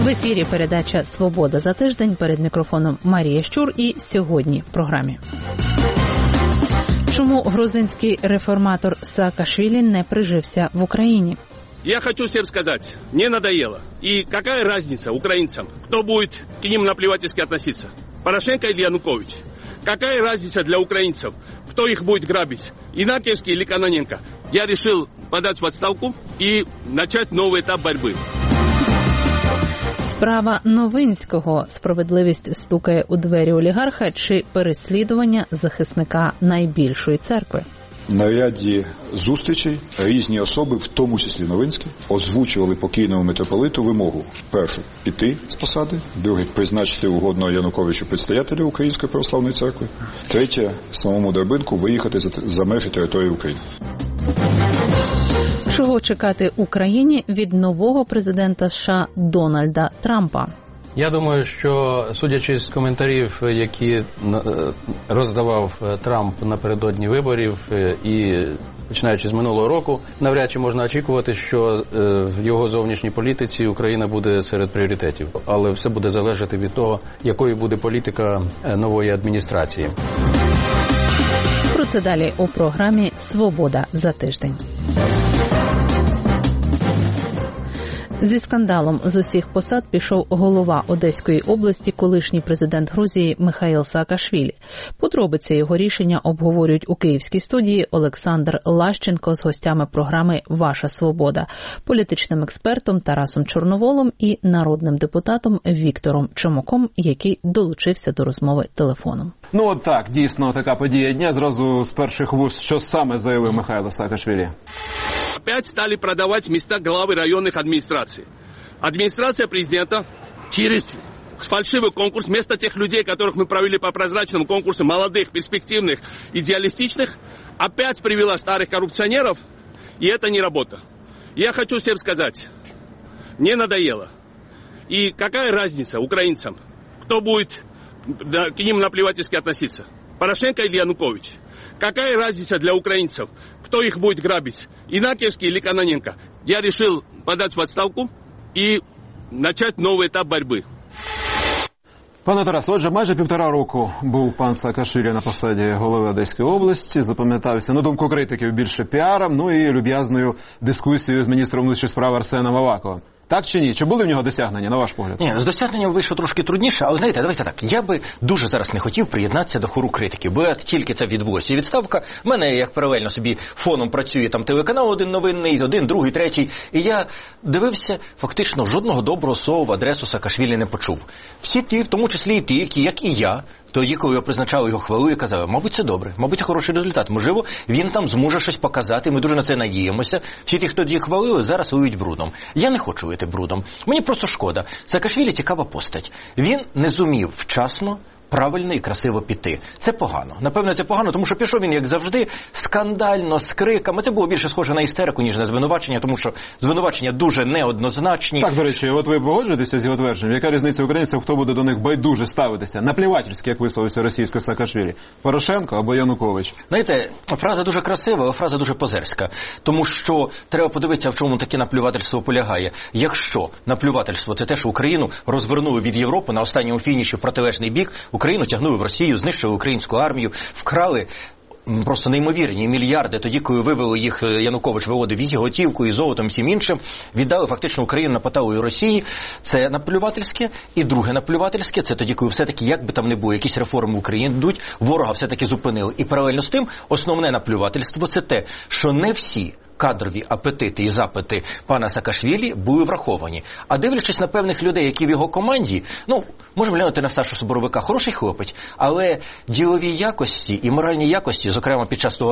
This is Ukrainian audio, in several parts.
В ефірі передача «Свобода за тиждень». Перед мікрофоном Марія Щур. І сьогодні в програмі. Чому грузинський реформатор Саакашвили не прижився в Україні? Я хочу всем сказать, мне надоело. И какая разница украинцам, кто будет к ним наплевательски относиться? Порошенко или Янукович? Какая разница для украинцев, кто их будет грабить? Инакиевский или Кононенко? Я решил подать в отставку и начать новый этап борьбы. Справа Новинського. Справедливість стукає у двері олігарха чи переслідування захисника найбільшої церкви? На ряді зустрічей різні особи, в тому числі Новинський, озвучували покійному митрополиту вимогу. Перше – піти з посади. Друге – призначити угодного Януковичу предстоятеля Української православної церкви. Третє – самому Дербенку виїхати за межі території України. Чого чекати Україні від нового президента США Дональда Трампа? Я думаю, що, судячи з коментарів, які роздавав Трамп напередодні виборів і починаючи з минулого року, навряд чи можна очікувати, що в його зовнішній політиці Україна буде серед пріоритетів. Але все буде залежати від того, якою буде політика нової адміністрації. Про це далі у програмі «Свобода за тиждень». Зі скандалом з усіх посад пішов голова Одеської області, колишній президент Грузії Михаїл Саакашвілі. Подробиці його рішення обговорюють у київській студії Олександр Лащенко з гостями програми «Ваша свобода», політичним експертом Тарасом Чорноволом і народним депутатом Віктором Чумаком, який долучився до розмови телефоном. Ну от так, дійсно, така подія дня. Зразу з перших вуст, що саме заявив Михайло Саакашвілі? Опять стали продавать места главы районных администраций. Администрация президента через фальшивый конкурс, вместо тех людей, которых мы провели по прозрачному конкурсу, молодых, перспективных, идеалистичных, опять привела старых коррупционеров, и это не работа. Я хочу всем сказать, мне надоело. И какая разница украинцам, кто будет к ним наплевательски относиться? Порошенко или Янукович? Какая разница для украинцев, кто их будет грабить? Инакиевский или Кононенко? Я решил подать в отставку и начать новый этап борьбы. Пане Тарас, отже, майже 1,5 року був пан Саакашвілі на посаді голови Одеської області. Запам'ятався, на думку критиків, більше піаром, ну і люб'язною дискусією з міністром внутрішніх справ Арсеном Аваковим. Так чи ні? Чи були в нього досягнення, на ваш погляд? Ні, з досягненням вийшло трошки трудніше, але знаєте, давайте так, я би дуже зараз не хотів приєднатися до хору критиків, бо як тільки це відбулося і відставка, в мене як паралельно собі фоном працює там телеканал один новинний, один, другий, третій, і я дивився, фактично жодного доброго слова в адресу Саакашвілі не почув. Всі ті, в тому числі і ті, які, як і я, тоді, коли я призначав його хвалу, і казав, мабуть, це добре, мабуть, це хороший результат. Можливо, він там зможе щось показати, ми дуже на це надіємося. Всі ті, хто тоді хвалили, зараз лиють брудом. Я не хочу лити брудом. Мені просто шкода. Саакашвілі цікава постать. Він не зумів вчасно, правильно і красиво піти. Це погано. Напевно, це погано, тому що пішов він, як завжди, скандально, з криками. Це було більше схоже на істерику, ніж на звинувачення, тому що звинувачення дуже неоднозначні. Так, до речі, от ви погоджуєтеся з його твердженням? Яка різниця українців, хто буде до них байдуже ставитися? Наплівательськи, як висловився російською Саакашвілі. Порошенко або Янукович? Знаєте, фраза дуже красива, але фраза дуже позерська. Тому що треба подивитися, в чому таке наплювательство полягає. Якщо наплювательство – це те, що Україну розвернули від Європи на останньому фініші в протилежний бік, Україну тягнули в Росію, знищили українську армію, вкрали просто неймовірні мільярди, тоді, коли вивели їх, Янукович виводив їх готівку і золотом, всім іншим, віддали фактично Україну на поталу Росії. Це наплювательське. І друге наплювательське, це тоді, коли все-таки, як би там не було, якісь реформи в Україні йдуть, ворога все-таки зупинили. І паралельно з тим, основне наплювательство – це те, що не всі кадрові апетити і запити пана Саакашвілі були враховані. А дивлячись на певних людей, які в його команді, можемо глянути на старшого Соборовика, хороший хлопець, але ділові якості і моральні якості, зокрема під час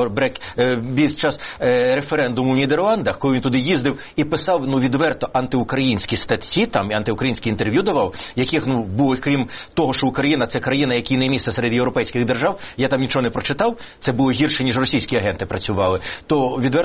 референдуму в Нідерландах, коли він туди їздив і писав, відверто антиукраїнські статті, там і антиукраїнські інтерв'ю давав, яких, було, крім того, що Україна – це країна, якій не місце серед європейських держав, я там нічого не прочитав, це було гірше, ніж російські агенти працювали, то, відверто кажучи,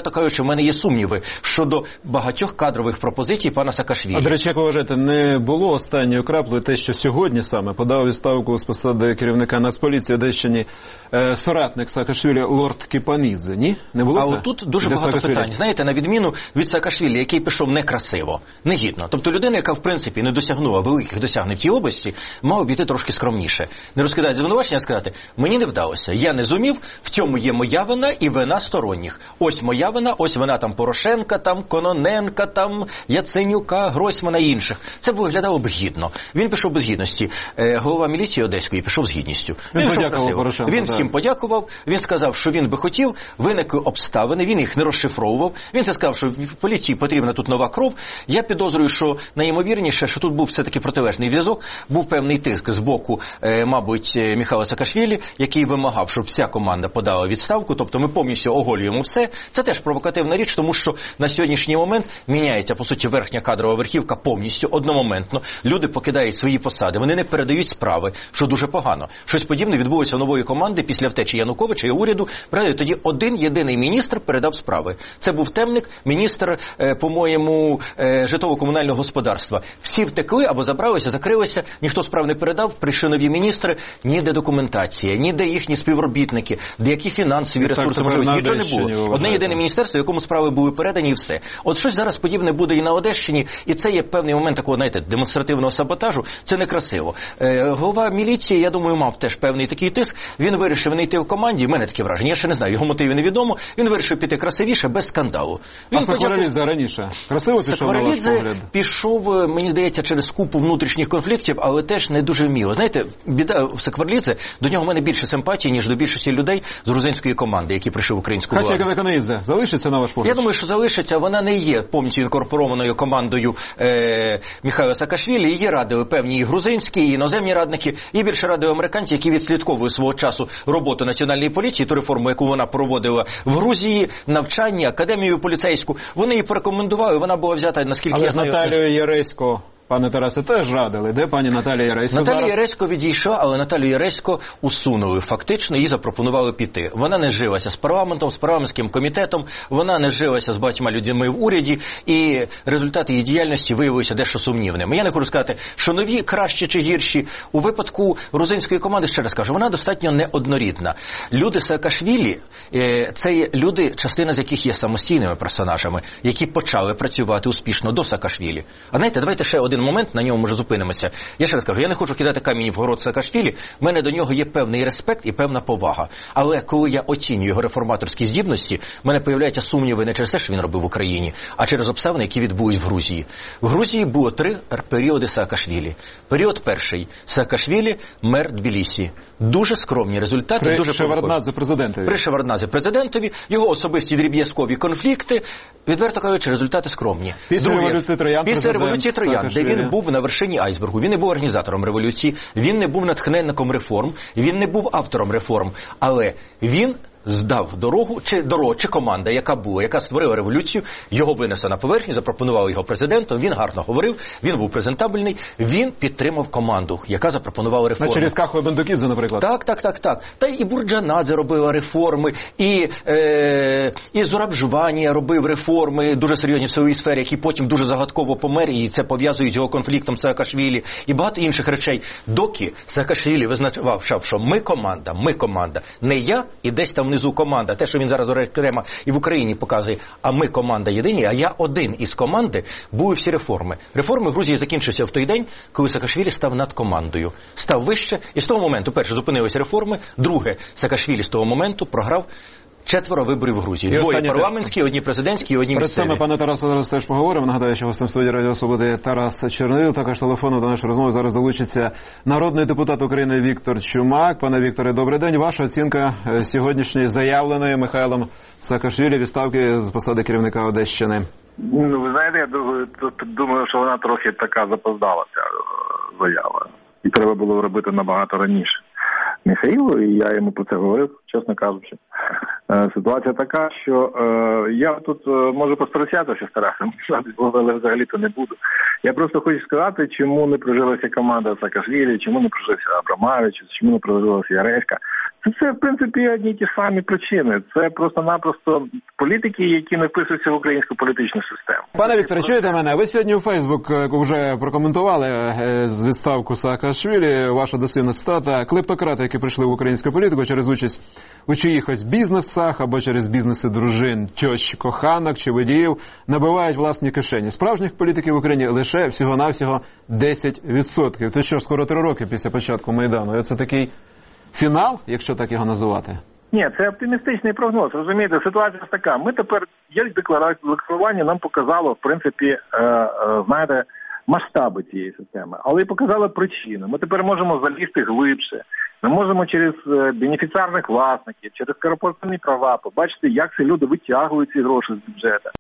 мене є сумніви щодо багатьох кадрових пропозицій пана Саакашвілі. А, до речі, як ви вважаєте, не було останньою краплею те, що сьогодні саме подав відставку з посади керівника Нацполіції Одещині соратник Саакашвілі лорд Кіпанідзе, ні? Не було це? Але тут дуже багато питань. Знаєте, на відміну від Саакашвілі, який пішов некрасиво, негідно. Тобто людина, яка в принципі не досягнула великих досягнень в цій області, мав обійти трошки скромніше. Не розкидати звинувачення, сказати, мені не вдалося, я не зумів, в цьому є моя вина і вина сторонніх. Ось моя вина, ось вина там Порошенка, там Кононенка, там Яценюка, Гройсмана і інших. Це виглядало б гідно. Він пішов без гідності. Голова міліції Одеської пішов з гідністю. Він пішов красиво. Він всім подякував, він сказав, що він би хотів, виникли обставини, він їх не розшифровував. Він це сказав, що в поліції потрібна тут нова кров. Я підозрюю, що найімовірніше, що тут був все-таки протилежний зв'язок, був певний тиск з боку, мабуть, Михайла Саакашвілі, який вимагав, щоб вся команда подала відставку, тобто ми повністю оголюємо все. Це теж провокативна річ, тому що на сьогоднішній момент міняється, по суті, верхня кадрова верхівка повністю, одномоментно. Люди покидають свої посади, вони не передають справи, що дуже погано. Щось подібне відбулося у нової команди після втечі Януковича і уряду. Тоді один єдиний міністр передав справи. Це був Темник, міністр, по-моєму, житлово-комунального господарства. Всі втекли або забралися, закрилися, ніхто справ не передав, прийшли нові міністри, ніде документація, ніде їхні співробітники, які фінансові ресурси, можливо, нічого не було. Одне єдине міністерство, якому справи були передані і все. От щось зараз подібне буде і на Одещині, і це є певний момент такого, знаєте, демонстративного саботажу, це некрасиво. Голова міліції, я думаю, мав теж певний такий тиск, він вирішив не йти в команді, в мене таке враження, я ще не знаю, його мотиви невідомо, він вирішив піти красивіше, без скандалу. А Сакварелідзе раніше красиво пішов, на ваш погляд? Пішов, мені здається, через купу внутрішніх конфліктів, але теж не дуже вміло. Знаєте, біда в Сакварелідзе, до нього в мене більше симпатії, ніж до більшості людей з грузинської команди, які прийшли в українську владу. Катя Канаїдзе залишиться, на ваш погляд? Я думаю, що залишиться. Вона не є повністю інкорпорованою командою Михайла Саакашвілі. Її радили певні і грузинські, і іноземні радники, і більше радили американці, які відслідковують свого часу роботу національної поліції, ту реформу, яку вона проводила в Грузії, навчання, академію поліцейську. Вони її порекомендували, вона була взята, наскільки я знаю... Але Наталію Яресько, пане Тарасе, теж радили. Де пані Наталія Яресько Наталія зараз? Яресько відійшла, але Наталію Яресько усунули фактично, їй запропонували піти. Вона не жилася з парламентом, з парламентським комітетом, вона не жилася з багатьма людьми в уряді, і результати її діяльності виявилися дещо сумнівними. Я не хочу сказати, що нові кращі чи гірші. У випадку грузинської команди, ще раз кажу, вона достатньо неоднорідна. Люди Саакашвілі – це є люди, частина з яких є самостійними персонажами, які почали працювати успішно до Саакашвілі. А знаєте, давайте ще один момент, на ньому, може, зупинимося. Я ще раз кажу, я не хочу кидати камінь в город Саакашвілі, в мене до нього є певний респект і певна повага. Але коли я оцінюю його реформаторські здібності, в мене появляються сумніви не через те, що він робив в Україні, а через обставини, які відбулись в Грузії. В Грузії було 3 періоди Саакашвілі. Період перший. Саакашвілі – мер Тбілісі. Дуже скромні результати. При Шеварднадзе президентові. При Шеварднадзе президентові. Його особисті дріб'язкові конфлікти, відверто кажучи, результати скромні. Після революції Троян, де він був на вершині айсбергу. Він не був організатором революції, він не був натхненником реформ, він не був автором реформ, але він здав дорогу, чи команда, яка була, яка створила революцію, його винесли на поверхню, запропонували його президентом, він гарно говорив, він був презентабельний, він підтримав команду, яка запропонувала реформи. Через Каху і Бендукідзе, наприклад. Так. Та і Бурджанадзе робила реформи, і Зураб Жванія робив реформи, дуже серйозні в своїй сфері, які потім дуже загадково помер, і це пов'язують з його конфліктом з Саакашвілі, і багато інших речей. Доки Саакашвілі визначав, що ми команда, не я і десь там внизу команда, те, що він зараз окремо і в Україні показує, а ми команда єдині, а я один із команди, були всі реформи. Реформи в Грузії закінчилися в той день, коли Саакашвілі став над командою. Став вище, і з того моменту, перше, зупинилися реформи, друге, Саакашвілі з того моменту програв 4 виборів в Грузії. 2 парламентські, 1 президентські і 1 місцеві. Перед цим, пане Тарасу, зараз теж поговоримо. Нагадаю, що гостем студії Радіо Свободи Тарас Черновіл. Також телефоном до нашої розмови зараз долучиться народний депутат України Віктор Чумак. Пане Вікторе, добрий день. Ваша оцінка сьогоднішньої заявленої Михайлом Саакашвілі відставки з посади керівника Одещини? Ну, ви знаєте, я думаю, що вона трохи така запоздала, ця заява. І треба було робити набагато раніше. Михайлу, і я йому про це говорив, чесно кажучи. Ситуація така, що я тут можу посперечатися з Тарасом, але взагалі-то не буду. Я просто хочу сказати, чому не прожилася команда Саакашвілі, чому не прожилася Абрамович, чому не прожилася Яреська. Це, в принципі, одні й ті самі причини. Це просто-напросто політики, які не вписуються в українську політичну систему. Пане Вікторе, чуєте мене? Ви сьогодні у Фейсбук вже прокоментували з відставку Саакашвілі, ваша дослівна цитата: клептократи, які прийшли в українську політику через участь у чиїхось бізнесах або через бізнеси дружин, тьощ, коханок чи водіїв, набивають власні кишені. Справжніх політиків в Україні лише всього-навсього 10%. То що, скоро 3 роки після початку Майдану. Це такий фінал, якщо так його називати? Ні, це оптимістичний прогноз. Розумієте, ситуація така. Ми тепер, як декларування нам показало, в принципі, знаєте, масштаби цієї системи, але й показало причину. Ми тепер можемо залізти глибше. Ми можемо через бенефіціарних власників, через корпоративні права побачити, як ці люди витягують ці гроші з бюджету.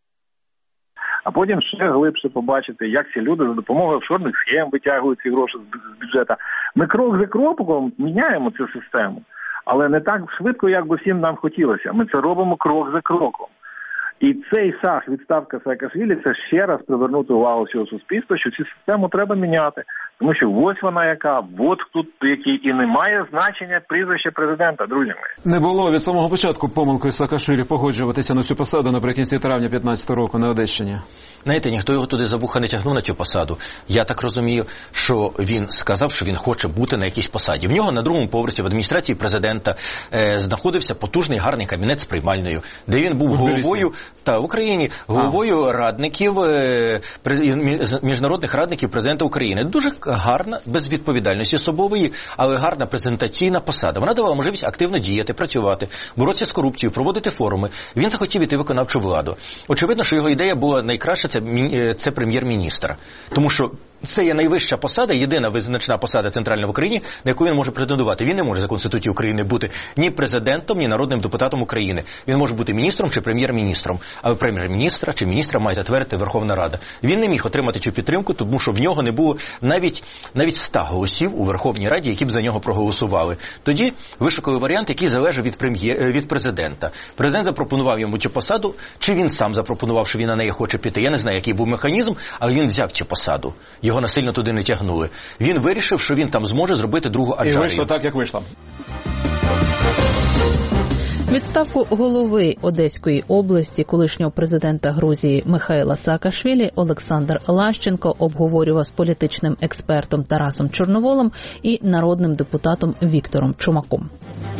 А потім ще глибше побачити, як ці люди за допомогою офшорних схем витягують ці гроші з бюджету. Ми крок за кроком міняємо цю систему, але не так швидко, як би всім нам хотілося. Ми це робимо крок за кроком. І цей шаг, відставка Саакашвілі, це ще раз привернути увагу всього суспільства, що цю систему треба міняти. Тому що ось вона яка, от тут який, і немає значення прізвища президента, друзі мої. Не було від самого початку помилкою Саакашвілі погоджуватися на цю посаду наприкінці травня 2015 року на Одещині? Знаєте, ніхто його туди за вуха не тягнув на цю посаду. Я так розумію, що він сказав, що він хоче бути на якійсь посаді. В нього на другому поверсі в адміністрації президента знаходився потужний гарний кабінет з приймальною, де він був головою в Україні, головою радників, міжнародних радників президента України. Дуже гарна, без відповідальності особової, але гарна презентаційна посада. Вона давала можливість активно діяти, працювати, боротися з корупцією, проводити форуми. Він захотів іти виконавчу владу. Очевидно, що його ідея була найкраща, це прем'єр-міністр. Тому що це є найвища посада, єдина визначна посада центральна в Україні, на яку він може претендувати. Він не може за Конституцією України бути ні президентом, ні народним депутатом України. Він може бути міністром чи прем'єр-міністром. Але прем'єр-міністра чи міністра має затвердити Верховна Рада. Він не міг отримати цю підтримку, тому що в нього не було навіть 100 голосів у Верховній Раді, які б за нього проголосували. Тоді вишукали варіант, який залежав від президента. Президент запропонував йому цю посаду, чи він сам запропонував, що він на неї хоче піти. Я не знаю, який був механізм, але він взяв цю посаду. Його насильно туди не тягнули. Він вирішив, що він там зможе зробити другу Аджарію. І вийшло так, як вийшло. Відставку голови Одеської області колишнього президента Грузії Михайла Саакашвілі Олександр Лащенко обговорював з політичним експертом Тарасом Чорноволом і народним депутатом Віктором Чумаком.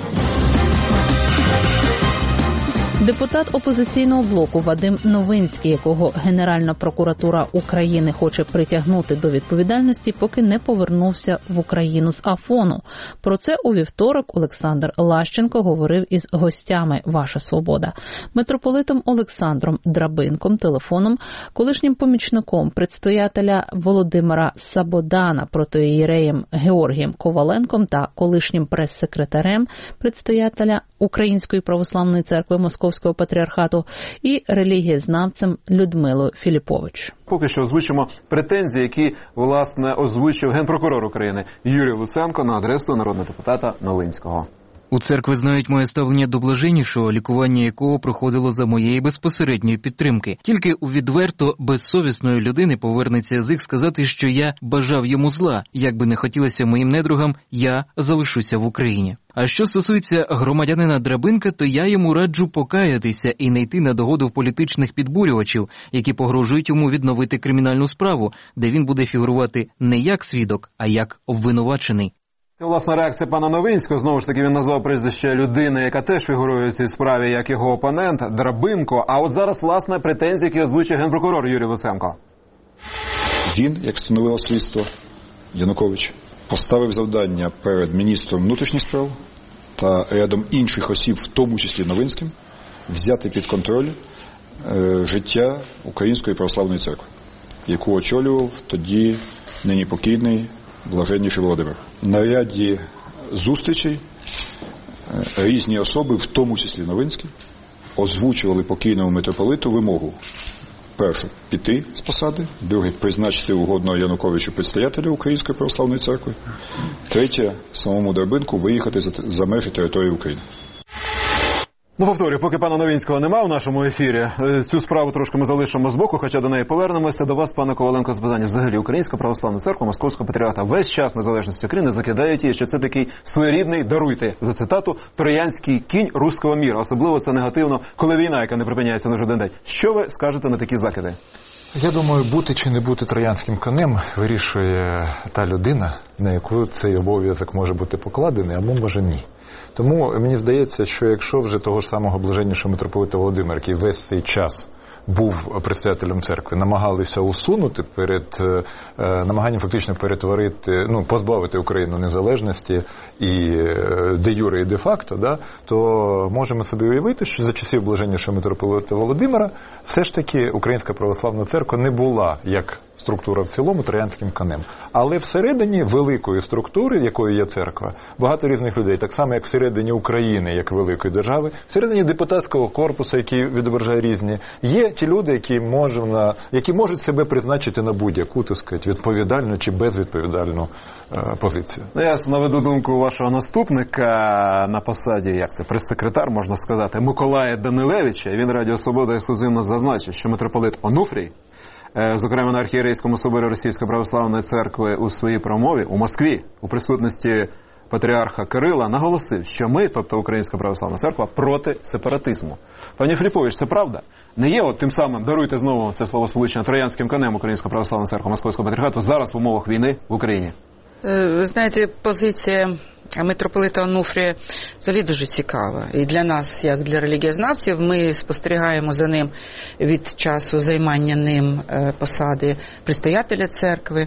Депутат опозиційного блоку Вадим Новинський, якого Генеральна прокуратура України хоче притягнути до відповідальності, поки не повернувся в Україну з Афону. Про це у вівторок Олександр Лащенко говорив із гостями «Ваша Свобода». Митрополитом Олександром Драбинком, телефоном, колишнім помічником предстоятеля Володимира Сабодана, протоієреєм Георгієм Коваленком та колишнім прес-секретарем предстоятеля Української православної церкви Московського патріархату і релігієзнавцем Людмилою Філіпович. Поки що озвучимо претензії, які, власне, озвучив Генпрокурор України Юрій Луценко на адресу народного депутата Новинського. У церкви знають моє ставлення до блаженнішого, лікування якого проходило за моєї безпосередньої підтримки. Тільки у відверто безсовісної людини повернеться язик сказати, що я бажав йому зла. Як би не хотілося моїм недругам, я залишуся в Україні. А що стосується громадянина Драбинка, то я йому раджу покаятися і не йти на догоду в політичних підбурювачів, які погрожують йому відновити кримінальну справу, де він буде фігурувати не як свідок, а як обвинувачений. Це, власна, реакція пана Новинського. Знову ж таки, він назвав прізвище людини, яка теж фігурує в цій справі, як його опонент, Драбинко. А от зараз, власне, претензії, які озвучує Генпрокурор Юрій Луценко. Він, як встановило слідство, Янукович, поставив завдання перед міністром внутрішніх справ та рядом інших осіб, в тому числі Новинським, взяти під контроль життя Української православної церкви, яку очолював тоді нині покійний блаженніший Володимир. На ряді зустрічей різні особи, в тому числі Новинський, озвучували покійному митрополиту вимогу: перше, піти з посади; друге, призначити угодного Януковичу предстоятеля Української православної церкви; третє, самому Драбинку виїхати за межі території України. Ну, повторюю, поки пана Новинського нема в нашому ефірі, цю справу трошки ми залишимо збоку, хоча до неї повернемося. До вас, пане Коваленко, з питання. Взагалі, Українська православна церква Московського патріархата весь час незалежності України закидають її, що це такий своєрідний, даруйте за цитату, троянський кінь руського міра. Особливо це негативно, коли війна, яка не припиняється на жоден день. Що ви скажете на такі закиди? Я думаю, бути чи не бути троянським конем вирішує та людина, на яку цей обов'язок може бути покладений, або може ні. Тому мені здається, що якщо вже того ж самого блаженнішого митрополита Володимира, який весь цей час був предстоятелем церкви, намагалися усунути перед намаганням фактично перетворити, позбавити Україну незалежності і де юре, і де факто, да, то можемо собі уявити, що за часів блаженнішого митрополита Володимира все ж таки Українська православна церква не була як структура в цілому троянським конем. Але всередині великої структури, якою є церква, багато різних людей, так само як всередині України, як великої держави, всередині депутатського корпусу, який відображає різні, є ті люди, які можуть себе призначити на будь-яку, так сказати, відповідальну чи безвідповідальну позицію. Я наведу думку вашого наступника на посаді, як це, прес-секретар, можна сказати, Миколая Данилевича. Він Радіо Свобода ексклюзивно зазначив, що митрополит Онуфрій, зокрема на архієрейському соборі Російської православної церкви у своїй промові у Москві у присутності патріарха Кирила наголосив, що ми, тобто Українська православна церква, проти сепаратизму. Пані Філіпович, це правда? Не є тим самим, даруйте знову це словосполучення, троянським конем Українська православна церква Московського патріархату зараз в умовах війни в Україні? Ви знаєте, позиція митрополита Онуфрія взагалі дуже цікава. І для нас, як для релігієзнавців, ми спостерігаємо за ним від часу займання ним посади предстоятеля церкви.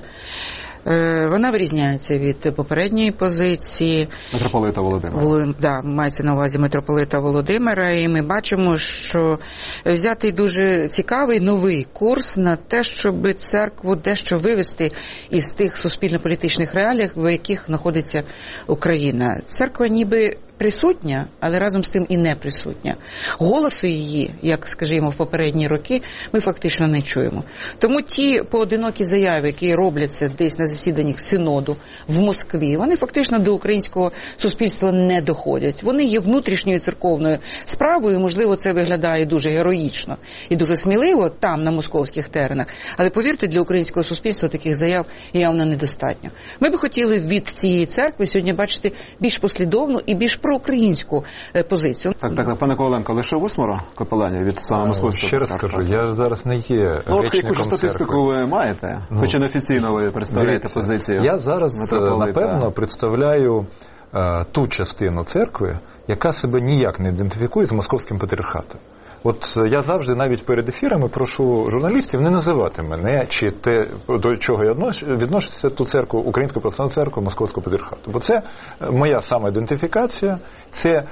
Вона вирізняється від попередньої позиції митрополита Володимира. Да, мається на увазі митрополита Володимира, і ми бачимо, що взятий дуже цікавий новий курс на те, щоб церкву дещо вивести із тих суспільно-політичних реалій, в яких знаходиться Україна. Церква ніби присутня, але разом з тим і не присутня. Голосу її, як, скажімо, в попередні роки, ми фактично не чуємо. Тому ті поодинокі заяви, які робляться десь на засіданнях синоду в Москві, вони фактично до українського суспільства не доходять. Вони є внутрішньою церковною справою, можливо, це виглядає дуже героїчно і дуже сміливо там, на московських теренах, але повірте, для українського суспільства таких заяв явно недостатньо. Ми б хотіли від цієї церкви сьогодні бачити більш послідовну і більш проукраїнську позицію. Так, пане Коваленко, лише 8 капеланів від саме московського. Ще раз скажу, я зараз не є речником церкви. Яку ж статистику ви маєте? Хоча неофіційно ви представляєте позицію. Я зараз, напевно, представляю ту частину церкви, яка себе ніяк не ідентифікує з московським патріархатом. От я завжди навіть перед ефірами прошу журналістів не називати мене чи те, до чого я відношуся ту церкву, Українську православну церкву Московського патріархату. Бо це моя самоідентифікація, це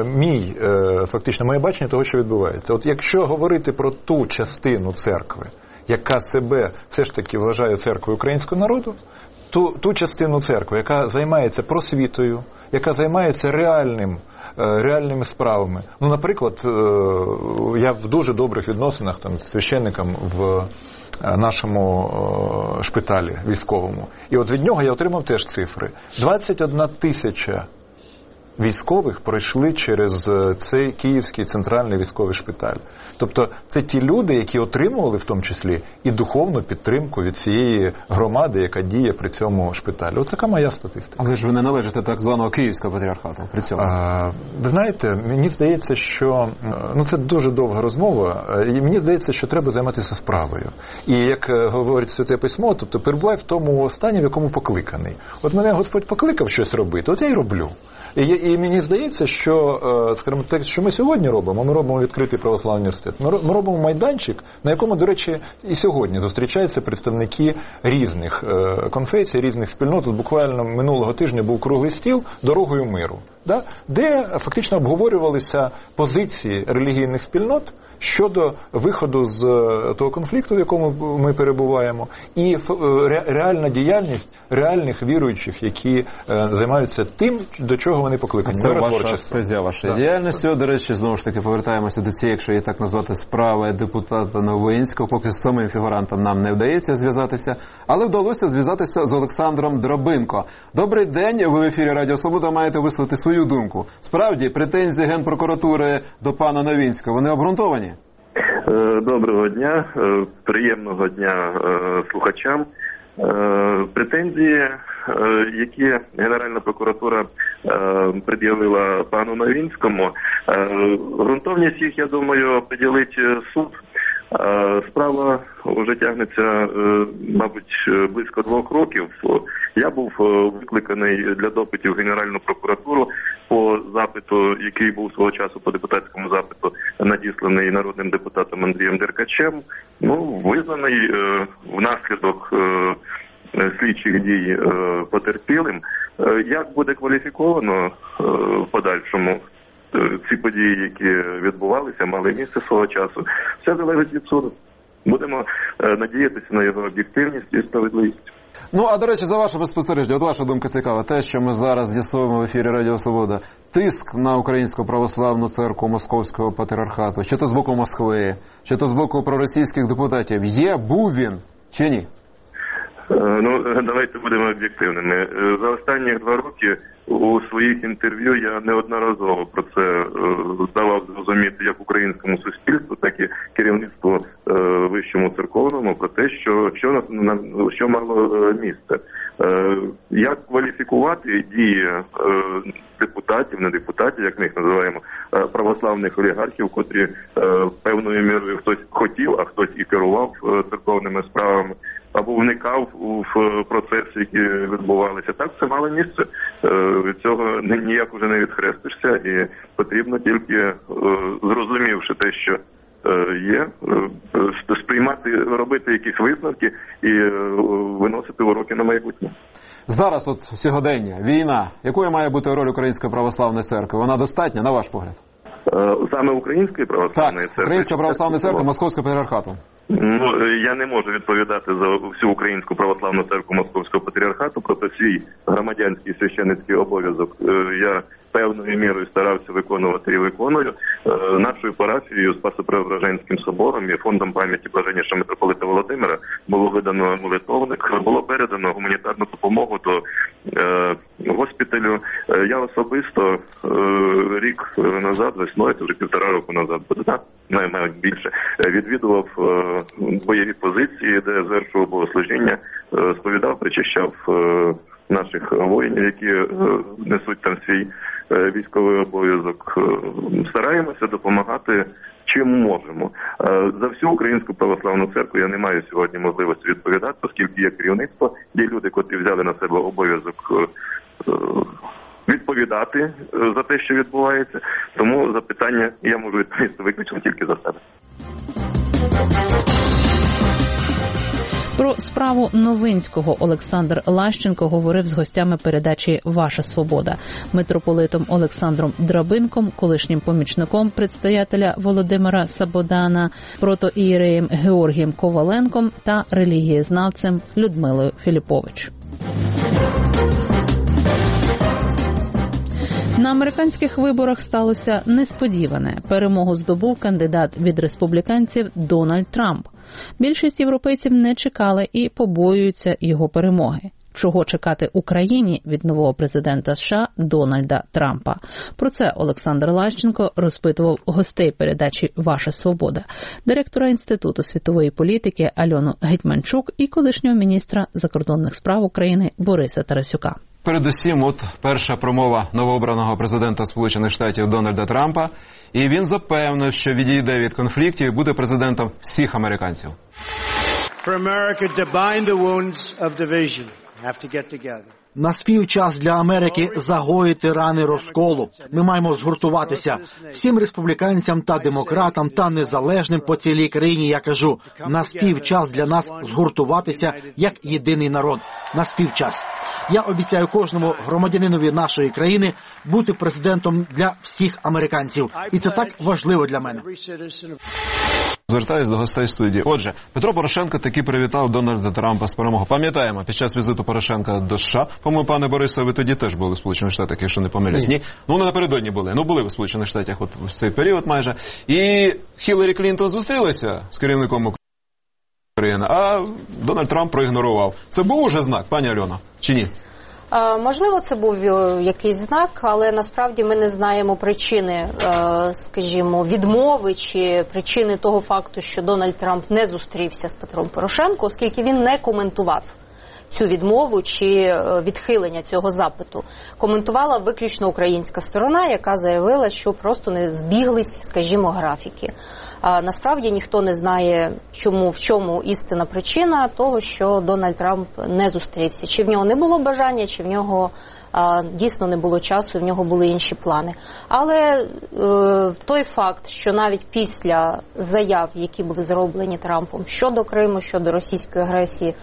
фактично моє бачення того, що відбувається. От якщо говорити про ту частину церкви, яка себе все ж таки вважає церквою українського народу, ту частину церкви, яка займається просвітою, яка займається реальними справами. Наприклад, я в дуже добрих відносинах з священником в нашому шпиталі військовому. І от від нього я отримав теж цифри. 21 тисяча військових пройшли через цей Київський центральний військовий шпиталь. Тобто це ті люди, які отримували в тому числі і духовну підтримку від цієї громади, яка діє при цьому шпиталі. Ось така моя статистика. Але ж ви не належите так званого Київського патріархату при цьому. Ви знаєте, мені здається, що це дуже довга розмова, і мені здається, що треба займатися справою. І як говорить Святе Письмо, тобто перебувай в тому стані, в якому покликаний. От мене Господь покликав щось робити, от я й роблю. І мені здається, що, скажімо, те, що ми сьогодні робимо, ми робимо відкритий православний університет, ми робимо майданчик, на якому, до речі, і сьогодні зустрічаються представники різних конфесій, різних спільнот. Тут буквально минулого тижня був круглий стіл «Дорогою миру», де фактично обговорювалися позиції релігійних спільнот щодо виходу з того конфлікту, в якому ми перебуваємо, і реальна діяльність реальних віруючих, які займаються тим, до чого вони покликані. Це ваша стезя вашої діяльності. До речі, знову ж таки, повертаємося до цієї, якщо її так назвати, справи депутата Новинського. Поки з самим фігурантом нам не вдається зв'язатися, але вдалося зв'язатися з Олександром Драбинко. Добрий день, ви в ефірі Радіо Свобода, маєте висловити свою думку. Справді, претензії Генпрокуратури до пана Новинського, вони обґрунтовані? Доброго дня, приємного дня слухачам. Претензії, які Генеральна прокуратура пред'явила пану Новинському, ґрунтовність їх, я думаю, поділить суд. Справа вже тягнеться, мабуть, близько 2 років. Я був викликаний для допитів в Генеральну прокуратуру по запиту, який був свого часу по депутатському запиту надісланий народним депутатом Андрієм Деркачем. Визнаний внаслідок слідчих дій потерпілим. Як буде кваліфіковано в подальшому ці події, які відбувалися, мали місце свого часу, все залежить від суду. Будемо надіятися на його об'єктивність і справедливість. А до речі, за ваше безпосередньо, ваша думка цікава, те, що ми зараз з'ясовуємо в ефірі Радіо Свобода, тиск на Українську православну церкву Московського патріархату, чи то з боку Москви, чи то з боку проросійських депутатів, був він чи ні? Давайте будемо об'єктивними. За останні 2 роки у своїх інтерв'ю я неодноразово про це давав зрозуміти як українському суспільству, так і керівництву вищому церковному про те, що мало місце. Як кваліфікувати дії депутатів, не депутатів, як ми їх називаємо, православних олігархів, котрі певною мірою хтось хотів, а хтось і керував церковними справами, або вникав в процеси, які відбувалися. Так, це мало місце. Від цього ніяк уже не відхрестишся, і потрібно тільки, зрозумівши те, що є, сприймати, робити якісь висновки і виносити уроки на майбутнє. Зараз сьогодення, війна. Якою має бути роль Української православної церкви? Вона достатня, на ваш погляд? Саме Української православної церкви? Так, Українська православна церква Московського патріархату. Я не можу відповідати за всю Українську православну церкву Московського патріархату, проте свій громадянський священницький обов'язок я певною мірою старався виконувати і виконую. Нашою парафією, Спасо-Преображенським собором і фондом пам'яті блаженнішого митрополита Володимира було видано молитовник, було передано гуманітарну допомогу до госпіталю. Я особисто рік назад, весною, це вже 1,5 року назад, навіть більше, відвідував бойові позиції, де звершував богослужіння, сповідав, причащав наших воїнів, які несуть там свій військовий обов'язок. Стараємося допомагати чим можемо. За всю Українську православну церкву я не маю сьогодні можливості відповідати, оскільки є керівництво, є люди, котрі взяли на себе обов'язок відповідати за те, що відбувається. Тому запитання я можу відповісти виключно тільки за себе. Про справу Новинського Олександр Лащенко говорив з гостями передачі «Ваша свобода» митрополитом Олександром Драбинком, колишнім помічником предстоятеля Володимира Сабодана, протоієреєм Георгієм Коваленком та релігієзнавцем Людмилою Філіпович. На американських виборах сталося несподіване. Перемогу здобув кандидат від республіканців Дональд Трамп. Більшість європейців не чекали і побоюються його перемоги. Чого чекати Україні від нового президента США Дональда Трампа? Про це Олександр Лащенко розпитував гостей передачі «Ваша свобода», директора Інституту світової політики Альону Гетьманчук і колишнього міністра закордонних справ України Бориса Тарасюка. Передусім, перша промова новообраного президента Сполучених Штатів Дональда Трампа, і він запевнив, що відійде від конфліктів і буде президентом всіх американців. Наспів час для Америки загоїти рани розколу. Ми маємо згуртуватися. Всім республіканцям та демократам та незалежним по цілій країні я кажу, наспів час для нас згуртуватися як єдиний народ. Наспів час. Я обіцяю кожному громадянинові нашої країни бути президентом для всіх американців. І це так важливо для мене. Звертаюсь до гостей студії. Отже, Петро Порошенко таки привітав Дональда Трампа з перемогою. Пам'ятаємо, під час візиту Порошенка до США, по-моєму, пане Борисе, ви тоді теж були в Сполучених Штатах, якщо не помиляюсь. Ні? Ну, вони напередодні були. Ну, були в Сполучених Штатах от в цей період майже. І Хіларі Клінтон зустрілася з керівником України, а Дональд Трамп проігнорував. Це був уже знак, пані Альона, чи ні? Можливо, це був якийсь знак, але насправді ми не знаємо причини, скажімо, відмови чи причини того факту, що Дональд Трамп не зустрівся з Петром Порошенко, оскільки він не коментував цю відмову чи відхилення цього запиту. Коментувала виключно українська сторона, яка заявила, що просто не збіглись, скажімо, графіки. Насправді ніхто не знає, в чому істинна причина того, що Дональд Трамп не зустрівся. Чи в нього не було бажання, чи в нього дійсно не було часу, в нього були інші плани. Але той факт, що навіть після заяв, які були зроблені Трампом щодо Криму, щодо російської агресії,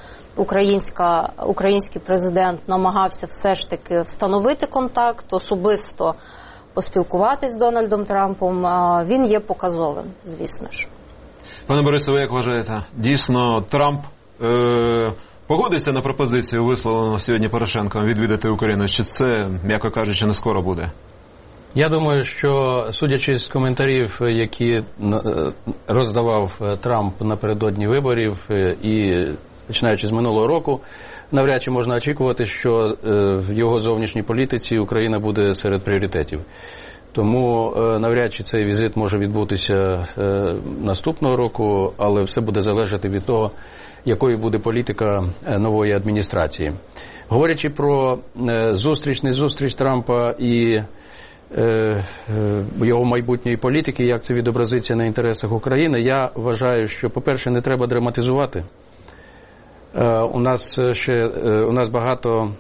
український президент намагався все ж таки встановити контакт, особисто поспілкуватись з Дональдом Трампом, він є показовим, звісно ж. Пане Борисе, ви як вважаєте, дійсно Трамп погодиться на пропозицію, висловлену сьогодні Порошенком, відвідати Україну, чи це, м'яко кажучи, не скоро буде? Я думаю, що, судячи з коментарів, які роздавав Трамп напередодні виборів і починаючи з минулого року, навряд чи можна очікувати, що в його зовнішній політиці Україна буде серед пріоритетів. Тому навряд чи цей візит може відбутися наступного року, але все буде залежати від того, якою буде політика нової адміністрації. Говорячи про не зустріч Трампа і його майбутньої політики, як це відобразиться на інтересах України, я вважаю, що, по-перше, не треба драматизувати. У нас багато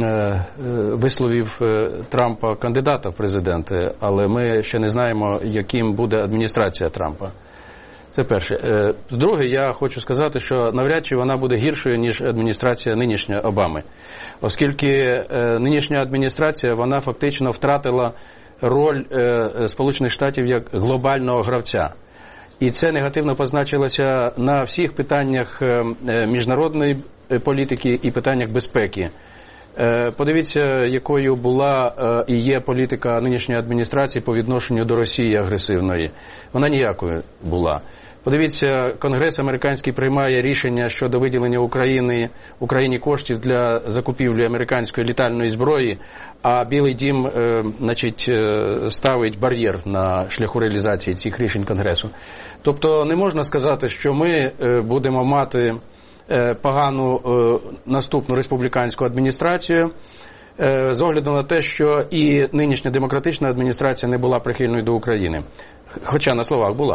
висловів Трампа кандидата в президенти, але ми ще не знаємо, яким буде адміністрація Трампа. Це перше. Друге, я хочу сказати, що навряд чи вона буде гіршою, ніж адміністрація нинішня Обами. Оскільки нинішня адміністрація, вона фактично втратила роль Сполучених Штатів як глобального гравця. І це негативно позначилося на всіх питаннях міжнародної політики і питаннях безпеки. Подивіться, якою була і є політика нинішньої адміністрації по відношенню до Росії агресивної. Вона ніякою була. Подивіться, Конгрес американський приймає рішення щодо виділення Україні коштів для закупівлі американської літальної зброї, а Білий дім ставить бар'єр на шляху реалізації цих рішень Конгресу. Тобто не можна сказати, що ми будемо мати погану наступну республіканську адміністрацію, з огляду на те, що і нинішня демократична адміністрація не була прихильною до України. Хоча на словах була.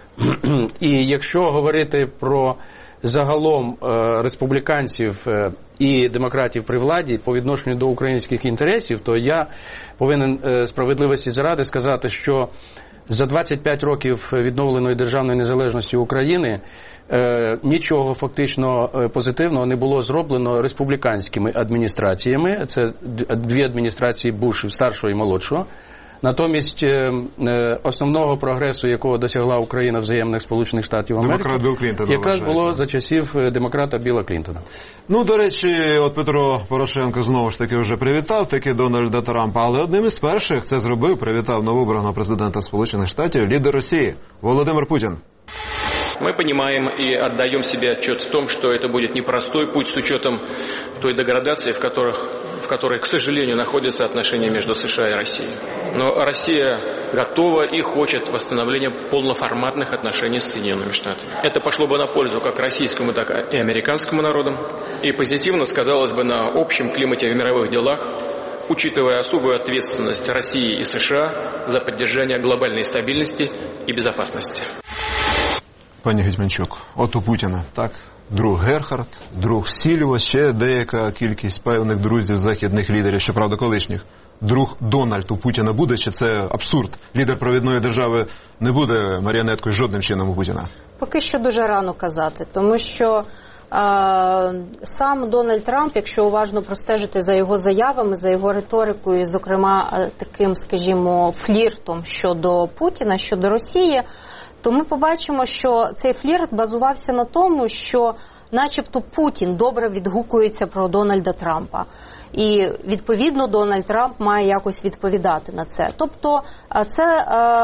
І якщо говорити про загалом республіканців і демократів при владі по відношенню до українських інтересів, то я повинен справедливості заради сказати, що за 25 років відновленої державної незалежності України нічого фактично позитивного не було зроблено республіканськими адміністраціями. Це дві адміністрації Бушів, старшого і молодшого. Натомість основного прогресу, якого досягла Україна взаємних Сполучених Штатів Америки, якраз було за часів демократа Білла Клінтона. Ну, до речі, от Петро Порошенко знову ж таки вже привітав таки Дональда Трампа, але одним із перших це привітав новообраного президента Сполучених Штатів, лідер Росії Володимир Путін. Мы понимаем и отдаем себе отчет в том, что это будет непростой путь с учетом той деградации, в которой, к сожалению, находятся отношения между США и Россией. Но Россия готова и хочет восстановления полноформатных отношений с Соединенными Штатами. Это пошло бы на пользу как российскому, так и американскому народам, и позитивно сказалось бы на общем климате в мировых делах, учитывая особую ответственность России и США за поддержание глобальной стабильности и безопасности. Пані Гетьманчук, от у Путіна, так, друг Герхард, друг Сільва, ще деяка кількість певних друзів західних лідерів, щоправда колишніх. Друг Дональд у Путіна буде, чи це абсурд? Лідер провідної держави не буде маріонеткою жодним чином у Путіна? Поки що дуже рано казати, тому що Сам Дональд Трамп, якщо уважно простежити за його заявами, за його риторикою, зокрема таким, скажімо, фліртом щодо Путіна, щодо Росії, то ми побачимо, що цей флірт базувався на тому, що начебто Путін добре відгукується про Дональда Трампа. І, відповідно, Дональд Трамп має якось відповідати на це. Тобто, це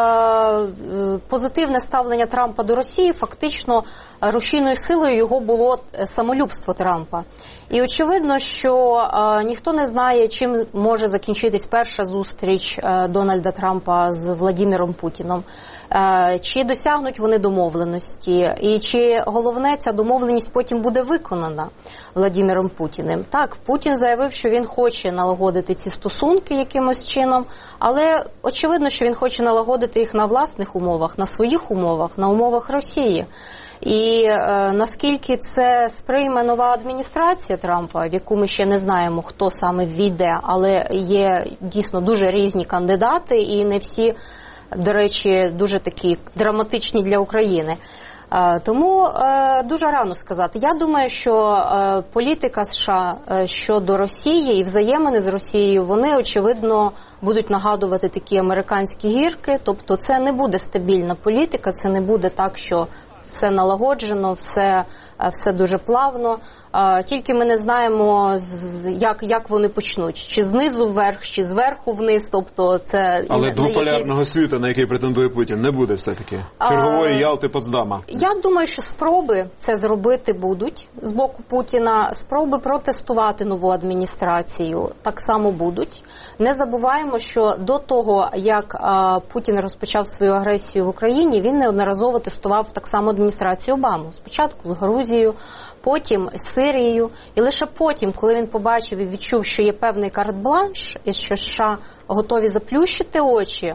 позитивне ставлення Трампа до Росії, фактично, рушійною силою його було самолюбство Трампа. І очевидно, що ніхто не знає, чим може закінчитись перша зустріч Дональда Трампа з Владимиром Путіном. Чи досягнуть вони домовленості, і чи головне, ця домовленість потім буде виконана Владимиром Путіним. Так, Путін заявив, що він хоче налагодити ці стосунки якимось чином, але очевидно, що він хоче налагодити їх на власних умовах, на своїх умовах, на умовах Росії. І наскільки це сприйме нова адміністрація Трампа, в яку ми ще не знаємо, хто саме ввійде, але є дійсно дуже різні кандидати, і не всі, до речі, дуже такі драматичні для України. Тому дуже рано сказати. Я думаю, що політика США щодо Росії і взаємини з Росією, вони, очевидно, будуть нагадувати такі американські гірки. Тобто це не буде стабільна політика, це не буде так, що все налагоджено, все дуже плавно. Тільки ми не знаємо, як вони почнуть. Чи знизу вверх, чи зверху вниз. Тобто це... Але двополярного світу, на який претендує Путін, не буде все-таки? Чергової Ялти, Потсдама? Я думаю, що спроби це зробити будуть з боку Путіна. Спроби протестувати нову адміністрацію так само будуть. Не забуваємо, що до того, як Путін розпочав свою агресію в Україні, він неодноразово тестував так само адміністрацію Обами. Спочатку Грузію, потім Сирією. І лише потім, коли він побачив і відчув, що є певний карт-бланш, і що США готові заплющити очі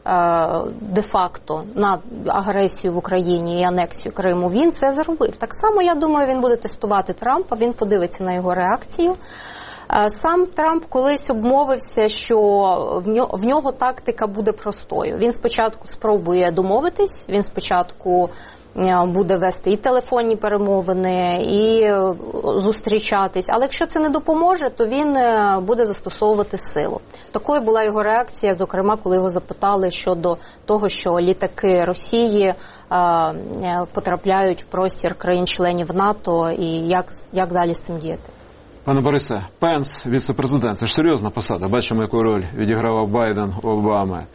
де-факто на агресію в Україні і анексію Криму, він це зробив. Так само, я думаю, він буде тестувати Трампа, він подивиться на його реакцію. Сам Трамп колись обмовився, що в нього тактика буде простою. Він спочатку спробує домовитись, він спочатку буде вести і телефонні перемовини, і зустрічатись. Але якщо це не допоможе, то він буде застосовувати силу. Такою була його реакція, зокрема, коли його запитали щодо того, що літаки Росії потрапляють в простір країн-членів НАТО, і як далі з цим діяти. Пане Борисе, Пенс, віце-президент, це ж серйозна посада. Бачимо, яку роль відігравав Байден у Обами.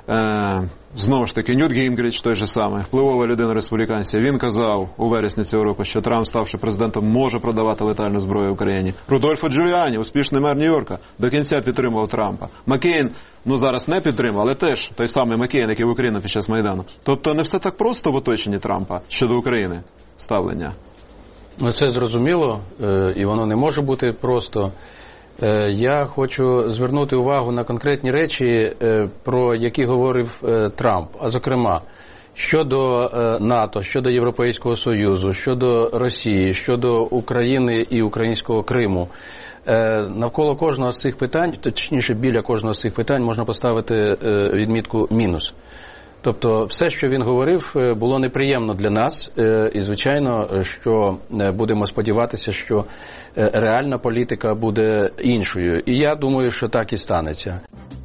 Знову ж таки, Ньют Гінгріч, той же самий, впливова людина республіканців, він казав у вересні цього року, що Трамп, ставши президентом, може продавати летальну зброю Україні. Рудольфо Джуліані, успішний мер Нью-Йорка, до кінця підтримував Трампа. Маккейн, зараз не підтримав, але теж той самий Маккейн, який в Україні під час Майдану. Тобто не все так просто в оточенні Трампа щодо України ставлення. Це зрозуміло, і воно не може бути просто. Я хочу звернути увагу на конкретні речі, про які говорив Трамп. А зокрема, щодо НАТО, щодо Європейського Союзу, щодо Росії, щодо України і українського Криму. Навколо кожного з цих питань, точніше біля кожного з цих питань, можна поставити відмітку мінус. Тобто все, що він говорив, було неприємно для нас, і, звичайно, що будемо сподіватися, що реальна політика буде іншою. І я думаю, що так і станеться.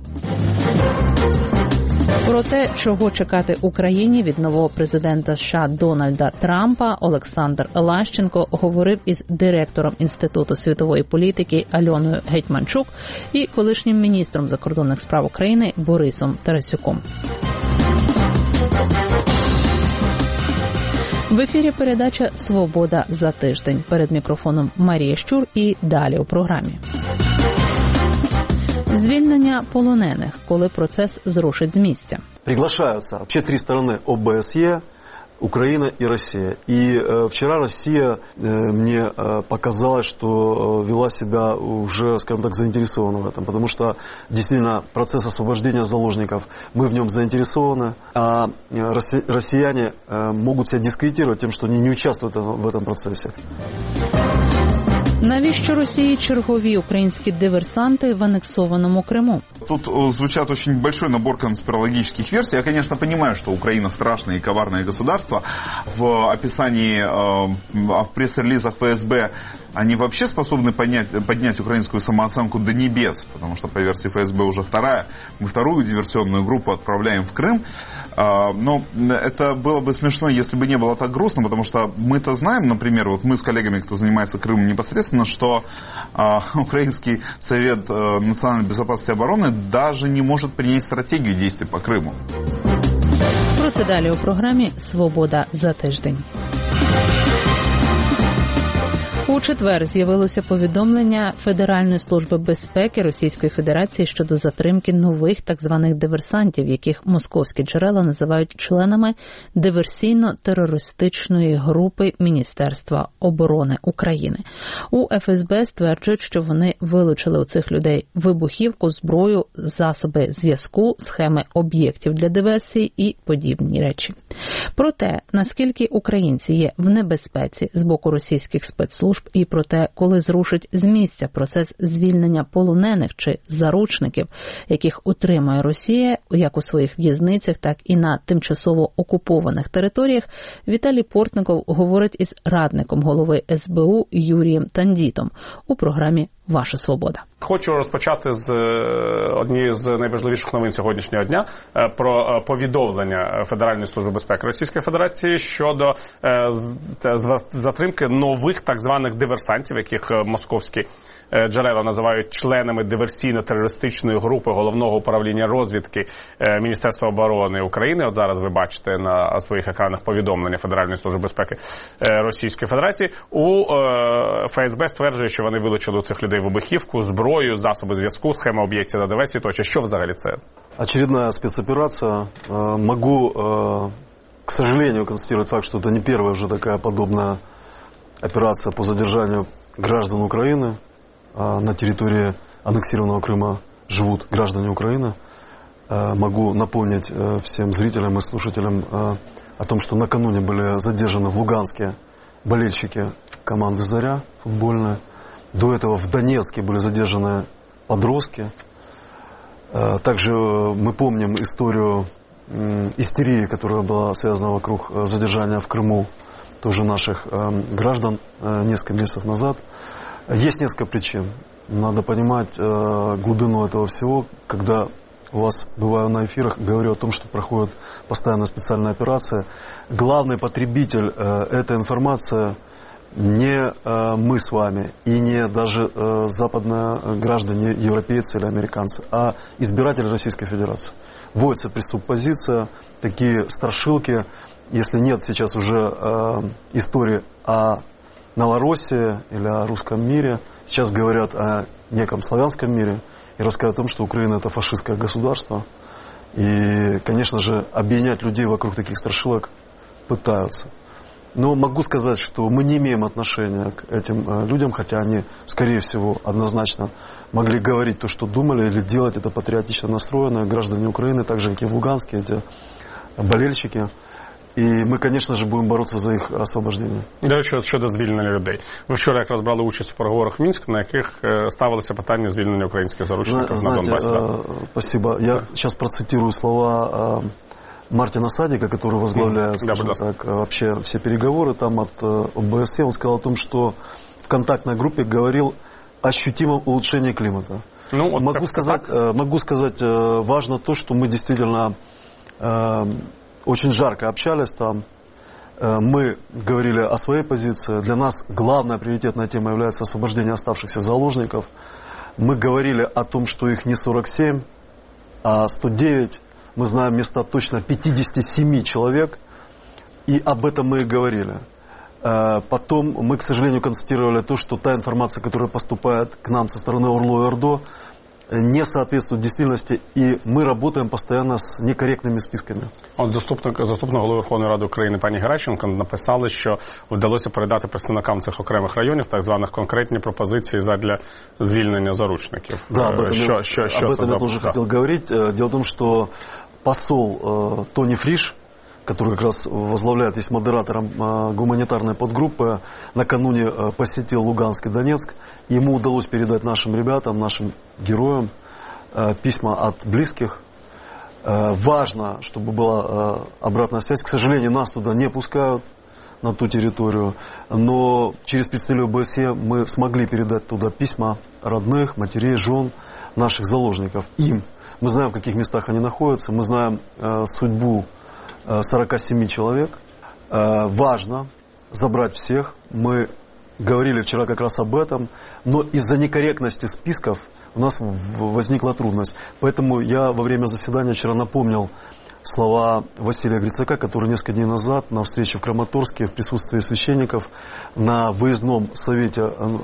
Про те, чого чекати Україні від нового президента США Дональда Трампа, Олександр Лащенко говорив із директором Інституту світової політики Альоною Гетьманчук і колишнім міністром закордонних справ України Борисом Тарасюком. В ефірі передача «Свобода за тиждень». Перед мікрофоном Марія Щур і далі у програмі. Звільнення полонених, коли процес зрушить з місця. Приглашаются вообще три стороны: ОБСЕ, Украина и Россия. И вчера Россия мне показалось, что вела себя уже, скажем так, заинтересованно в этом. Потому что действительно процесс освобождения заложников, мы в нем заинтересованы. А россияне могут себя дискредитировать тем, что они не участвуют в этом процессе. Навіщо Росії чергові українські диверсанти в аннексованому Криму? Тут звучат очень большой набор конспирологических версий. Я, конечно, понимаю, что Украина страшное и коварное государство. В описании, в пресс-релизах ФСБ они вообще способны поднять украинскую самооценку до небес, потому что, по версии ФСБ, уже мы вторую диверсионную группу отправляем в Крым. Но это было бы смешно, если бы не было так грустно, потому что мы-то знаем, например, вот мы с коллегами, кто занимается Крымом непосредственно, что Украинский совет национальной безопасности и обороны даже не может принять стратегию действий по Крыму. Про це далі у програмі «Свобода за тиждень». У четвер з'явилося повідомлення Федеральної служби безпеки Російської Федерації щодо затримки нових так званих диверсантів, яких московські джерела називають членами диверсійно-терористичної групи Міністерства оборони України. У ФСБ стверджують, що вони вилучили у цих людей вибухівку, зброю, засоби зв'язку, схеми об'єктів для диверсії і подібні речі. Про те, наскільки українці є в небезпеці з боку російських спецслужб, і про те, коли зрушить з місця процес звільнення полонених чи заручників, яких утримує Росія як у своїх в'язницях, так і на тимчасово окупованих територіях, Віталій Портников говорить із радником голови СБУ Юрієм Тандітом у програмі «Ваша свобода». Хочу розпочати з однієї з найважливіших новин сьогоднішнього дня про повідомлення Федеральної служби безпеки Російської Федерації щодо затримки нових так званих диверсантів, яких московські джерела називають членами диверсійно-терористичної групи Головного управління розвідки Міністерства оборони України. От зараз ви бачите на своїх екранах повідомлення Федеральної служби безпеки Російської Федерації. У ФСБ стверджує, що вони вилучили у цих людей вибухівку, зброю, засоби зв'язку, схеми об'єктів на диверсії тощо. Що взагалі це? Очередная спецоперация. Могу, к сожалению, констатировать факт, что это не первая уже такая подобная операция по задержанию граждан Украины. На территории аннексированного Крыма живут граждане Украины. Могу напомнить всем зрителям и слушателям о том, что накануне были задержаны в Луганске болельщики команды «Заря» футбольная. До этого в Донецке были задержаны подростки. Также мы помним историю истерии, которая была связана вокруг задержания в Крыму тоже наших граждан несколько месяцев назад. Есть несколько причин. Надо понимать глубину этого всего. Когда у вас, бываю на эфирах, говорю о том, что проходит постоянная специальная операция. Главный потребитель этой информации не мы с вами и не даже западные граждане, европейцы или американцы, а избиратели Российской Федерации. Вводится пресс-позиция, такие страшилки. Если нет сейчас уже истории о Новороссии или о русском мире, сейчас говорят о неком славянском мире и рассказывают о том, что Украина это фашистское государство. И, конечно же, объединять людей вокруг таких страшилок пытаются. Но могу сказать, что мы не имеем отношения к этим людям, хотя они, скорее всего, однозначно могли говорить то, что думали, или делать это патриотично настроенные граждане Украины, так же, как и в Луганске, эти болельщики. І ми, звісно ж, будемо боротися за їх освобождення. До речі, щодо звільнення людей. Ви вчора якраз брали участь у переговорах в Мінську, на яких ставилися питання звільнення українських заручників на Донбасі. Спасибо. Я сейчас процитирую слова Мартина Садика, который возглавляет, скажем так, вообще все переговоры там от ОБСЕ. Он сказал о том, что в контактной группе говорил о ощутимом улучшении климата. Ну, могу сказать, важно то, что мы действительно очень жарко общались там. Мы говорили о своей позиции. Для нас главная приоритетная тема является освобождение оставшихся заложников. Мы говорили о том, что их не 47, а 109. Мы знаем места точно 57 человек. И об этом мы и говорили. Потом мы, к сожалению, констатировали то, что та информация, которая поступает к нам со стороны ОРЛО и ОРДО, не соответствует действительности, и мы работаем постоянно с некорректными списками. От заступник голови Верховної Ради України пані Геращенко написали, що вдалося передати представникам цих окремих районів так званих конкретні пропозиції задля звільнення заручників. Да, об этом я тоже хотел говорить. Дело в том, что посол Тони Фриш, который как раз возглавляет, есть модератором гуманитарной подгруппы, накануне посетил Луганск и Донецк. Ему удалось передать нашим ребятам, нашим героям письма от близких. Важно, чтобы была обратная связь. К сожалению, нас туда не пускают, на ту территорию. Но через представителей ОБСЕ мы смогли передать туда письма родных, матерей, жен наших заложников. Им. Мы знаем, в каких местах они находятся. Мы знаем судьбу 47 человек. Важно забрать всех. Мы говорили вчера как раз об этом. Но из-за некорректности списков у нас возникла трудность. Поэтому я во время заседания вчера напомнил слова Василия Грицака, который несколько дней назад на встрече в Краматорске в присутствии священников на выездном совете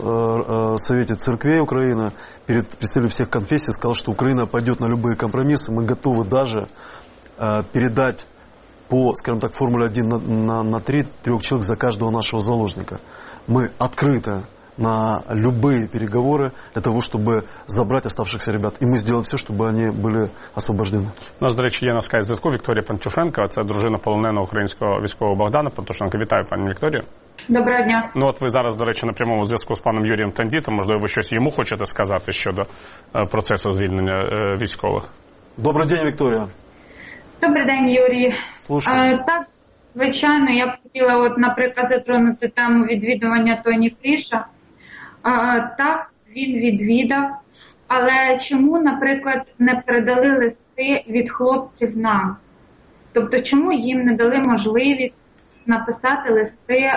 церквей Украины перед представителями всех конфессий сказал, что Украина пойдет на любые компромиссы. Мы готовы даже передать по, скажем так, формуле 1 на 3 трех человек за каждого нашего заложника. Мы открыты на любые переговори для того, щоб забрати оставшихся ребят. І ми зробимо все, щоб вони були освобождені. У нас, до речі, є на скайп-зв'язку Вікторія Пантюшенко. Це дружина полоненого українського військового Богдана Пантюшенко. Вітаю, пані Вікторію. Доброго дня. Ну от ви зараз, до речі, на прямому зв'язку з паном Юрієм Тандітом. Можливо, ви щось йому хочете сказати щодо процесу звільнення військових? Добрий день, Вікторія. Добрий день, Юрій. Слушаю. Так, звичайно, я б хотіла, от, наприклад, затронути тему відвідування Тоні Фріша. Так, він відвідав, але чому, наприклад, не передали листи від хлопців нам? Тобто, чому їм не дали можливість написати листи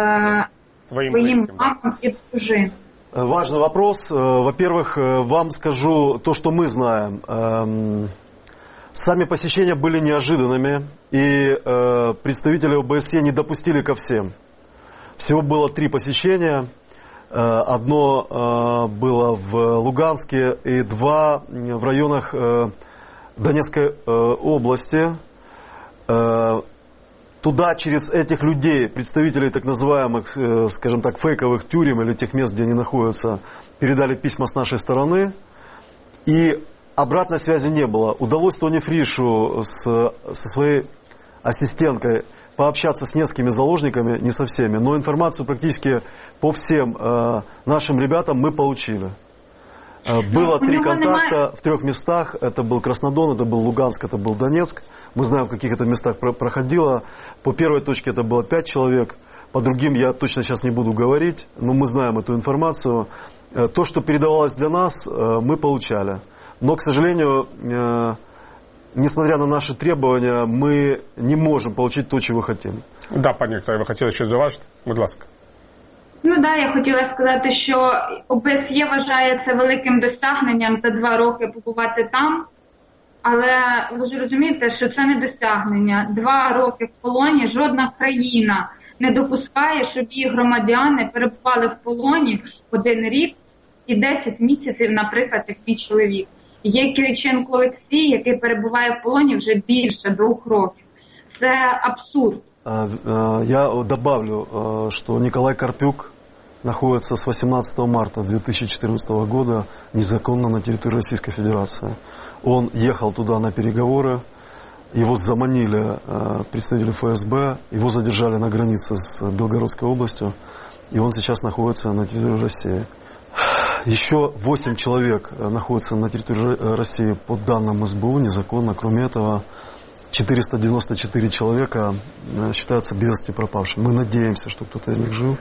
своїм мамам і дружинам? Важный вопрос. Во-первых, вам скажу то, что мы знаем. Сами посещения были неожиданными, и представители ОБСЕ не допустили ко всем. Всего было 3 посещения. Одно было в Луганске и 2 в районах Донецкой области. Туда через этих людей, представителей так называемых, скажем так, фейковых тюрем или тех мест, где они находятся, передали письма с нашей стороны. И обратной связи не было. Удалось Тони Фришу со своей ассистенткой пообщаться с несколькими заложниками, не со всеми, но информацию практически по всем нашим ребятам мы получили. Было 3 контакта в 3 местах. Это был Краснодон, это был Луганск, это был Донецк. Мы знаем, в каких это местах проходило. По первой точке это было 5 человек. По другим я точно сейчас не буду говорить, но мы знаем эту информацию. То, что передавалось для нас, мы получали. Но, к сожалению, несмотря на наши требования, мы не можем получить то, чего хотим. Да, пані Вікторія, ви хотіли щось зауважити? Будь ласка. Ну да, я хотіла сказати, що ОБСЄ вважає це великим досягненням за 2 роки побувати там, але ви ж розумієте, що це не досягнення. 2 роки в полоні жодна країна не допускає, щоб її громадяни перебували в полоні 1 рік і 10 місяців, наприклад, як мій чоловік. Є Кириченко Олексій, який перебуває в полоні вже більше 2 років. Це абсурд. Я добавлю, что Николай Карпюк находится с 18 марта 2014 года незаконно на территории Российской Федерации. Он ехал туда на переговоры, его заманили представители ФСБ, его задержали на границе с Белгородской областью, и он сейчас находится на территории России. Еще 8 человек находятся на территории России по данным СБУ незаконно. Кроме этого, 494 человека считаются без вести пропавшими. Мы надеемся, что кто-то из них жив.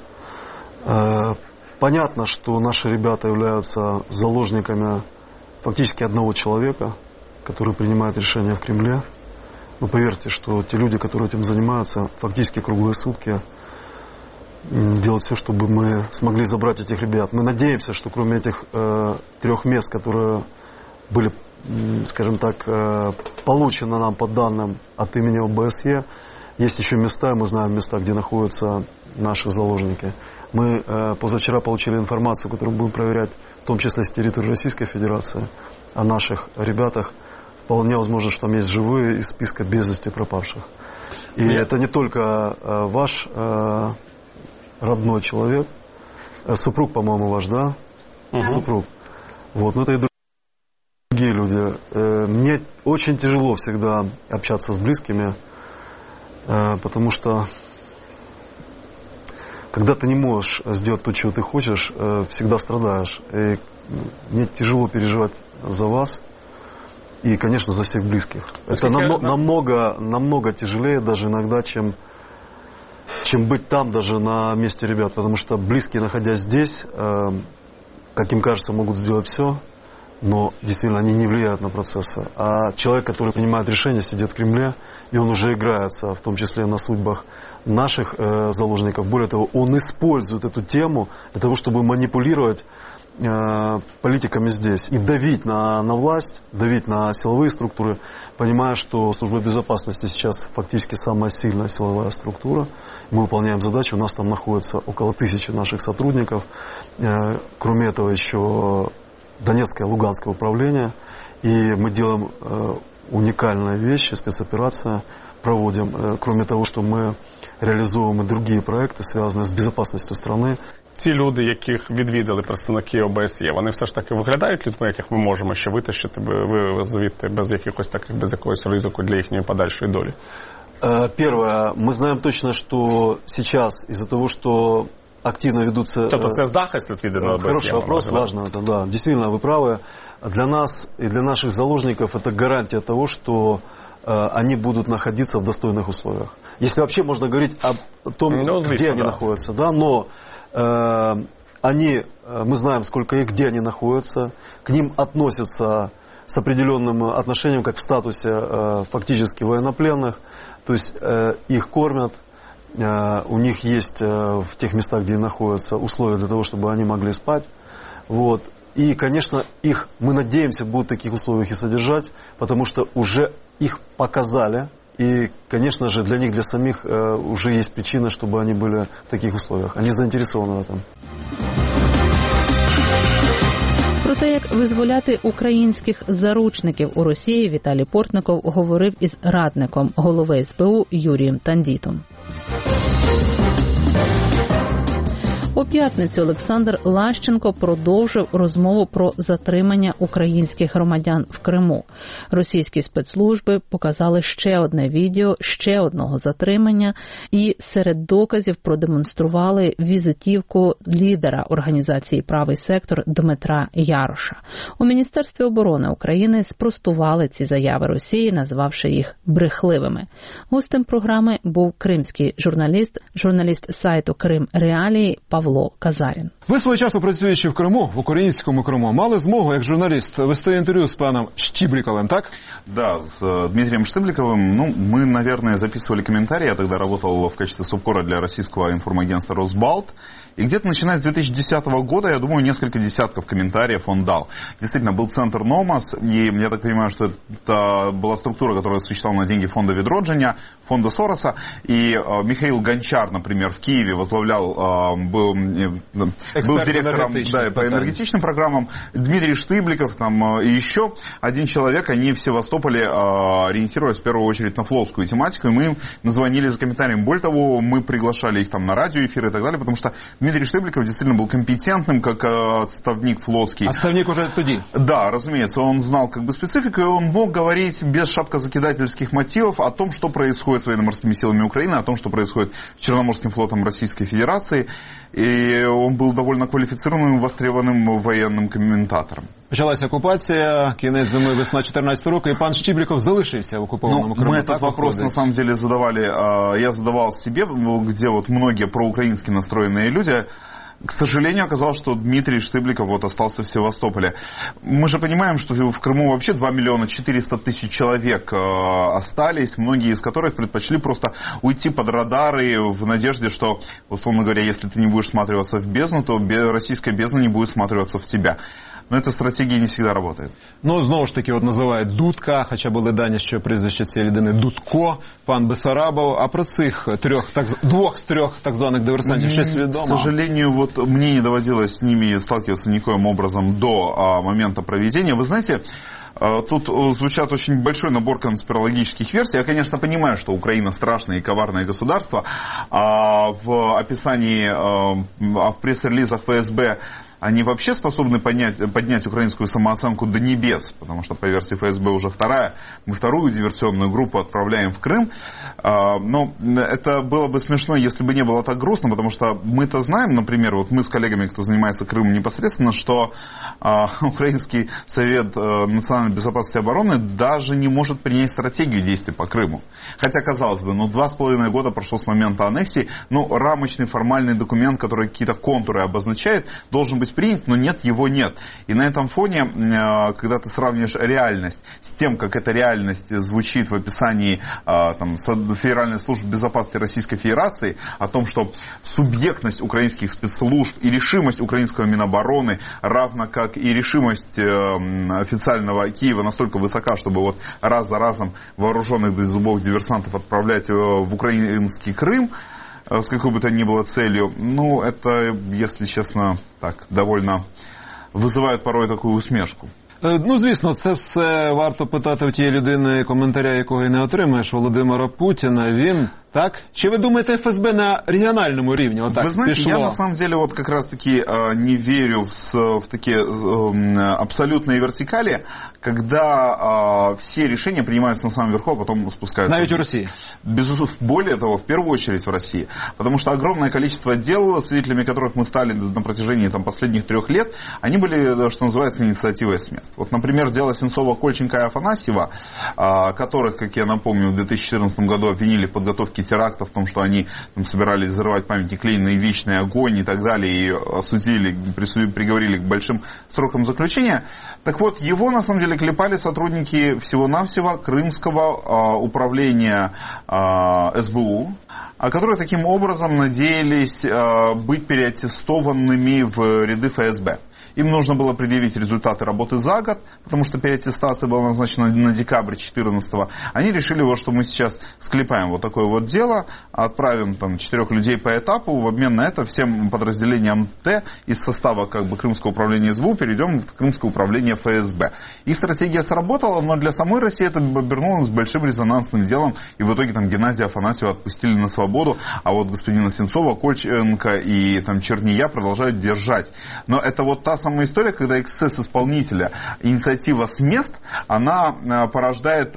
Понятно, что наши ребята являются заложниками фактически одного человека, который принимает решения в Кремле. Но поверьте, что те люди, которые этим занимаются, фактически круглые сутки делать все, чтобы мы смогли забрать этих ребят. Мы надеемся, что кроме этих 3 мест, которые были, скажем так, получены нам по данным от имени ОБСЕ, есть еще места, мы знаем места, где находятся наши заложники. Мы позавчера получили информацию, которую будем проверять, в том числе с территории Российской Федерации, о наших ребятах. Вполне возможно, что там есть живые из списка без вести пропавших. И это не только ваш родной человек, супруг, по-моему, ваш, да? Супруг. Вот, но это и другие люди. Мне очень тяжело всегда общаться с близкими. потому что когда ты не можешь сделать то, чего ты хочешь, всегда страдаешь. И мне тяжело переживать за вас и, конечно, за всех близких. Это намного тяжелее даже иногда, чем быть там даже на месте ребят. Потому что близкие, находясь здесь, как им кажется, могут сделать все, но действительно они не влияют на процессы. А человек, который принимает решения, сидит в Кремле, и он уже играется, в том числе на судьбах наших заложников. Более того, он использует эту тему для того, чтобы манипулировать политиками здесь и давить на власть, давить на силовые структуры, понимая, что служба безопасности сейчас фактически самая сильная силовая структура. Мы выполняем задачу, у нас там находится около 1000 наших сотрудников. Кроме этого еще Донецкое и Луганское управление. И мы делаем уникальные вещи, спецоперация проводим. Кроме того, что мы реализуємо і другі проекти, зв'язані з безпечністю країни. Ці люди, яких відвідали представники ОБСЄ, вони все ж таки виглядають людьми, яких ми можемо ще витащити звідти без якогось ризику для їхньої подальшої долі? Первое, мы знаем точно, что сейчас из-за того, что активно ведутся... Тобто це захист від відвідування ОБСЄ? Хороший вопрос, важно это, да. Действительно, вы правы. Для нас и для наших заложников это гарантия того, что они будут находиться в достойных условиях. Если вообще можно говорить о том, где они находятся, да, но мы знаем, сколько их, где они находятся, к ним относятся с определенным отношением, как в статусе фактически военнопленных, то есть их кормят, у них есть в тех местах, где они находятся, условия для того, чтобы они могли спать, вот. И, конечно, их, мы надеемся, будут в таких условиях и содержать, потому что уже их показали. И, конечно же, для них, для самих уже есть причина, чтобы они были в таких условиях. Они заинтересованы в этом. Про те, як визволяти українських заручників у Росії, Віталій Портников говорив із радником голови СБУ Юрієм Тандітом. У п'ятницю Олександр Лащенко продовжив розмову про затримання українських громадян в Криму. Російські спецслужби показали ще одне відео, ще одного затримання і серед доказів продемонстрували візитівку лідера організації «Правий сектор» Дмитра Яроша. У Міністерстві оборони України спростували ці заяви Росії, назвавши їх брехливими. Гостем програми був кримський журналіст сайту «Крим Реалії» Павло Казарін. Ви своєчасно працюючи в Криму, в українському Криму, мали змогу, як журналіст, вести интервью с паном Штибликовым, так? Да, с Дмитрием Штибликовым. Мы, наверное, записывали комментарии. Я тогда работал в качестве субкора для российского информагентства «Росбалт». И где-то начиная с 2010 года, я думаю, несколько десятков комментариев он дал. Действительно, был центр «Номас», и я так понимаю, что это была структура, которая существовала на деньги фонда Відродження, фонда Сороса. И Михаил Гончар, например, в Киеве возглавлял, был директором по энергетичным программам. Дмитрий Штибликов и еще один человек, они в Севастополе ориентировались в первую очередь на флотскую тематику, и мы им звонили за комментариями. Более того, мы приглашали их на радиоэфиры и так далее, потому что Дмитрий Штибликов действительно был компетентным, как отставник флотский. Отставник уже тоді? Да, разумеется, он знал специфику, и он мог говорить без шапкозакидательских мотивов о том, что происходит с военно-морскими силами Украины, о том, что происходит с Черноморским флотом Российской Федерации. И он был довольно квалифицированным и востребованным военным комментатором. Почалася оккупация, кінець зими, весна 14 року, и пан Штибликов залишився в оккупованном Крыму. Мы этот вопрос на самом деле задавали, я задавал себе, где многие проукраински настроенные люди. К сожалению, оказалось, что Дмитрий Штибликов остался в Севастополе. Мы же понимаем, что в Крыму вообще 2 400 000 человек остались, многие из которых предпочли просто уйти под радары в надежде, что, условно говоря, если ты не будешь всматриваться в бездну, то российская бездна не будет всматриваться в тебя. Но эта стратегія не завжди працює. Знову ж таки, називають Дудка, хоча були дані, що прізвище цієї людини Дудко, пан Бессарабов. А про цих двох з трьох так званих диверсантів щось відомо? К сожалению, мне не доводилось с ними сталкиваться никоим образом до момента проведения. Вы знаете, тут звучат очень большой набор конспирологических версий. Я, конечно, понимаю, что Украина страшное и коварное государство. В описании, в пресс-релизах ФСБ они вообще способны поднять украинскую самооценку до небес, потому что, по версии ФСБ, уже мы вторую диверсионную группу отправляем в Крым. Но это было бы смешно, если бы не было так грустно, потому что мы-то знаем, например, вот мы с коллегами, кто занимается Крымом непосредственно, что Украинский совет национальной безопасности и обороны даже не может принять стратегию действий по Крыму. Хотя, казалось бы, 2,5 года прошло с момента аннексии, рамочный формальный документ, который какие-то контуры обозначает, должен быть принят, но его нет. И на этом фоне, когда ты сравниваешь реальность с тем, как эта реальность звучит в описании Федеральной службы безопасности Российской Федерации, о том, что субъектность украинских спецслужб и решимость украинского Минобороны, равно как и решимость официального Киева настолько высока, чтобы раз за разом вооруженных до зубов диверсантов отправлять в украинский Крым, с какой бы то ни было целью, это, если чесно, довольно визиває порой таку усмішку. Звісно, це все варто питати в тієї людини, коментаря якого не отримаєш, Володимира Путіна. Він, так? Чи вы думаете, ФСБ на региональном рівні вот так Вы знаете, пришло? Я на самом деле как раз-таки не верю в такие абсолютные вертикали, когда все решения принимаются на самом верху, а потом спускаются. Навіть в России? Более того, в первую очередь в России. Потому что огромное количество дел, свидетелями которых мы стали на протяжении последних 3 лет, они были, что называется, инициативой с мест. Например, дело Сенцова, Кольченко и Афанасьева, которых, как я напомню, в 2014 году обвинили в подготовке терактов, в том, что они собирались взрывать памятник Ленина и вечный огонь и так далее, и осудили, приговорили к большим срокам заключения. Так вот, его на самом деле клепали сотрудники всего-навсего Крымского управления СБУ, которые таким образом надеялись быть переаттестованными в ряды ФСБ. Им нужно было предъявить результаты работы за год, потому что переаттестация была назначена на декабрь 2014-го. Они решили, что мы сейчас склепаем такое дело, отправим 4 людей по этапу, в обмен на это всем подразделениям Т из состава Крымского управления СБУ перейдем в Крымское управление ФСБ. Их стратегия сработала, но для самой России это обернулось большим резонансным делом, и в итоге Геннадия Афанасьева отпустили на свободу, а господина Сенцова, Кольченко и Черния продолжают держать. Но это та самая история, когда эксцесс исполнителя, инициатива с мест, она порождает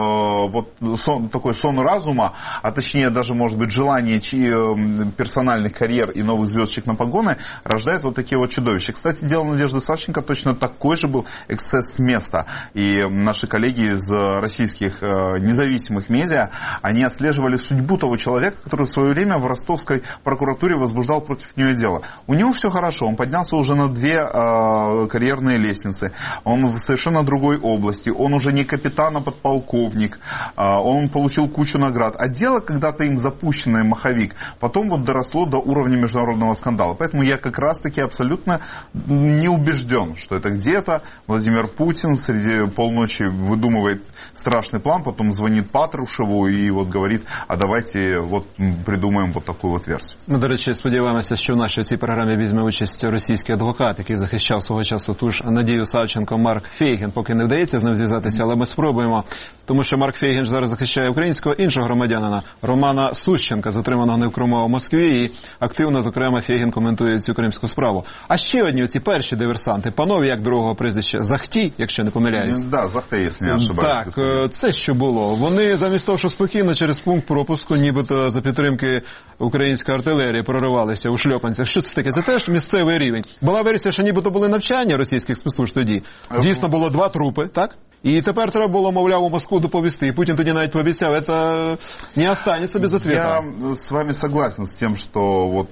такой сон разума, а точнее даже, может быть, желание персональных карьер и новых звездочек на погоны, рождает такие чудовища. Кстати, дело Надежды Савченко точно такой же был эксцесс с места. И наши коллеги из российских независимых медиа, они отслеживали судьбу того человека, который в свое время в ростовской прокуратуре возбуждал против нее дело. У него все хорошо, он поднялся уже на 2 карьерные лестницы, он в совершенно другой области, он уже не капитан, а подполковник, он получил кучу наград. А дело, когда-то им запущенное, маховик, потом доросло до уровня международного скандала. Поэтому я как раз-таки абсолютно не убежден, что это где-то Владимир Путин среди полночи выдумывает страшный план, потом звонит Патрушеву и говорит, а давайте придумаем такую версію. Ми, до речі, сподіваємося, що в нашій цій програмі візьме участь російський адвокат, який захищав свого часу ту ж Надію Савченко, Марк Фейгін. Поки не вдається з ним зв'язатися, але ми спробуємо. Тому що Марк Фейгін зараз захищає українського іншого громадянина Романа Сущенка, затриманого не в Криму, а в Москві. І активно, зокрема, Фейгін коментує цю кримську справу. А ще одні ці перші диверсанти. Панове, як другого прізвища? Захтій, якщо не помиляюсь. Да, Захтій, якщо не ошибаюсь. Так, це що було? Вони замість того, що спокійно через пункт пропуску, нібито за підтримки української артилерії проривалися у шльопанцях. Що це таке? Це теж місцевий рівень. Була версія, що нібито були навчання російських спецслужб тоді. Дійсно було 2 трупи, так? І тепер треба було, мовляв, у Москву доповісти. І Путін тоді навіть пообіцяв, це не останеться без ответа. Я с вами согласен с тем, что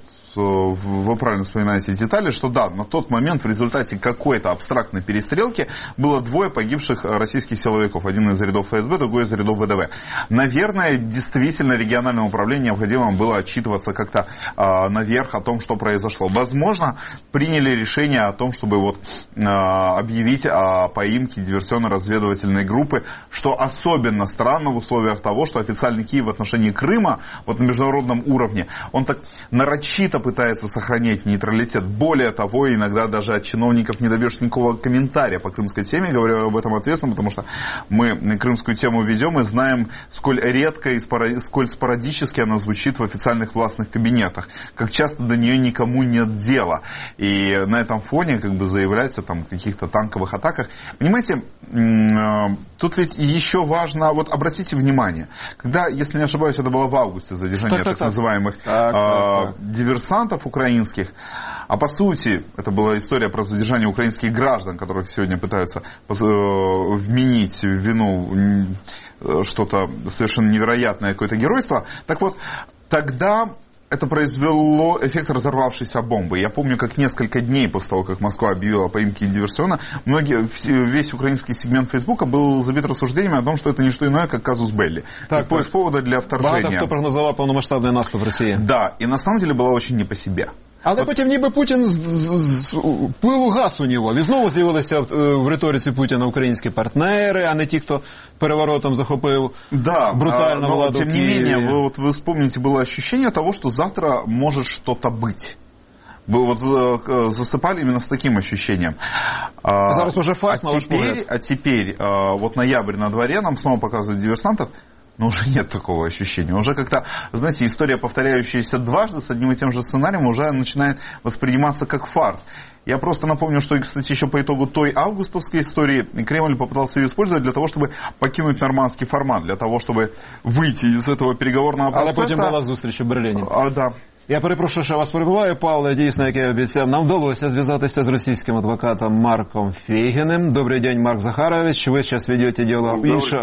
вы правильно вспоминаете детали, что да, на тот момент в результате какой-то абстрактной перестрелки было 2 погибших российских силовиков. Один из рядов ФСБ, другой из рядов ВДВ. Наверное, действительно региональному управлению необходимо было отчитываться как-то наверх о том, что произошло. Возможно, приняли решение о том, чтобы объявить о поимке диверсионно-разведывательной группы, что особенно странно в условиях того, что официальный Киев в отношении Крыма на международном уровне, он так нарочито пытается сохранять нейтралитет. Более того, иногда даже от чиновников не добьешься никакого комментария по крымской теме. Говорю об этом ответственно, потому что мы крымскую тему ведем и знаем, сколь редко и сколь спорадически она звучит в официальных властных кабинетах. Как часто до нее никому нет дела. И на этом фоне как бы заявляется там о каких-то танковых атаках. Понимаете, тут ведь еще важно, вот обратите внимание, когда, если не ошибаюсь, это было в августе задержание так называемых диверсантов украинских, а по сути это была история про задержание украинских граждан, которых сегодня пытаются вменить в вину что-то совершенно невероятное, какое-то геройство. Так вот, тогда это произвело эффект разорвавшейся бомбы. Я помню, как несколько дней после того, как Москва объявила о поимке диверсиона, весь украинский сегмент Фейсбука был забит рассуждениями о том, что это не что иное, как казус белли. Так, поиск повода для вторжения. Багато хто прогнозував повномасштабний наступ Росії. Да, и на самом деле было очень не по себе. Але потім ніби Путін з пилу гас у нього. І знову з'явилися в риториці Путіна українські партнери, а не ті, хто переворотом захопив брутальну владу в Киеве. Тем не менее, вы вспомните, было ощущение того, что завтра может что-то быть. Вы вот засыпали именно с таким ощущением. Зараз уже факт, а теперь вот ноябрь на дворе, нам снова показывают диверсантов. Но уже нет такого ощущения. Уже как-то, знаете, история, повторяющаяся дважды с одним и тем же сценарием, уже начинает восприниматься как фарс. Я просто напомню, что, кстати, еще по итогу той августовской истории Кремль попытался ее использовать для того, чтобы покинуть нормандский формат, для того, чтобы выйти из этого переговорного процесса. Але потім була зустріч у Берліні. Да. Я перепрошую, що вас перебуваю, Павле. Дійсно, як я обіцяв, нам вдалося зв'язатися з російським адвокатом Марком Фейгиным. Добрый день, Марк Захарович. Вы сейчас ведете дело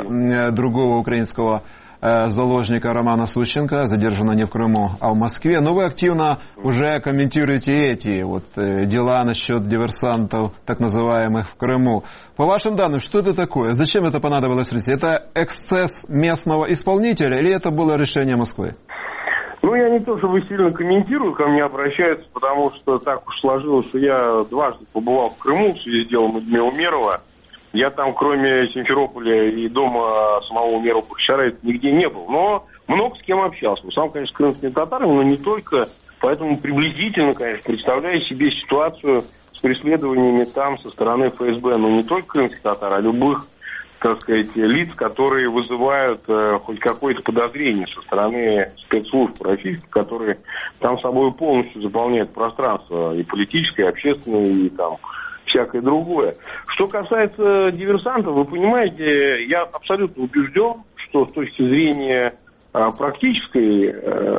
другого украинского заложника Романа Сущенко, задержанного не в Крыму, а в Москве. Но вы активно уже комментируете эти дела насчет диверсантов, так называемых, в Крыму. По вашим данным, что это такое? Зачем это понадобилось России? Это эксцесс местного исполнителя или это было решение Москвы? Ну, я не то чтобы сильно комментирую, ко мне обращаются, потому что так уж сложилось, что я дважды побывал в Крыму в связи с делом Эдмила Умерова. Я там, кроме Симферополя и дома самого Умерова Бахчисарая, нигде не был. Но много с кем общался. Сам, конечно, с крымскими татарами, но не только. Поэтому приблизительно, конечно, представляю себе ситуацию с преследованиями там со стороны ФСБ. Но не только крымских татар, а любых, так сказать, лиц, которые вызывают хоть какое-то подозрение со стороны спецслужб российских, которые там собой полностью заполняют пространство и политическое, и общественное, и там всякое другое. Что касается диверсантов, вы понимаете, я абсолютно убежден, что с точки зрения практической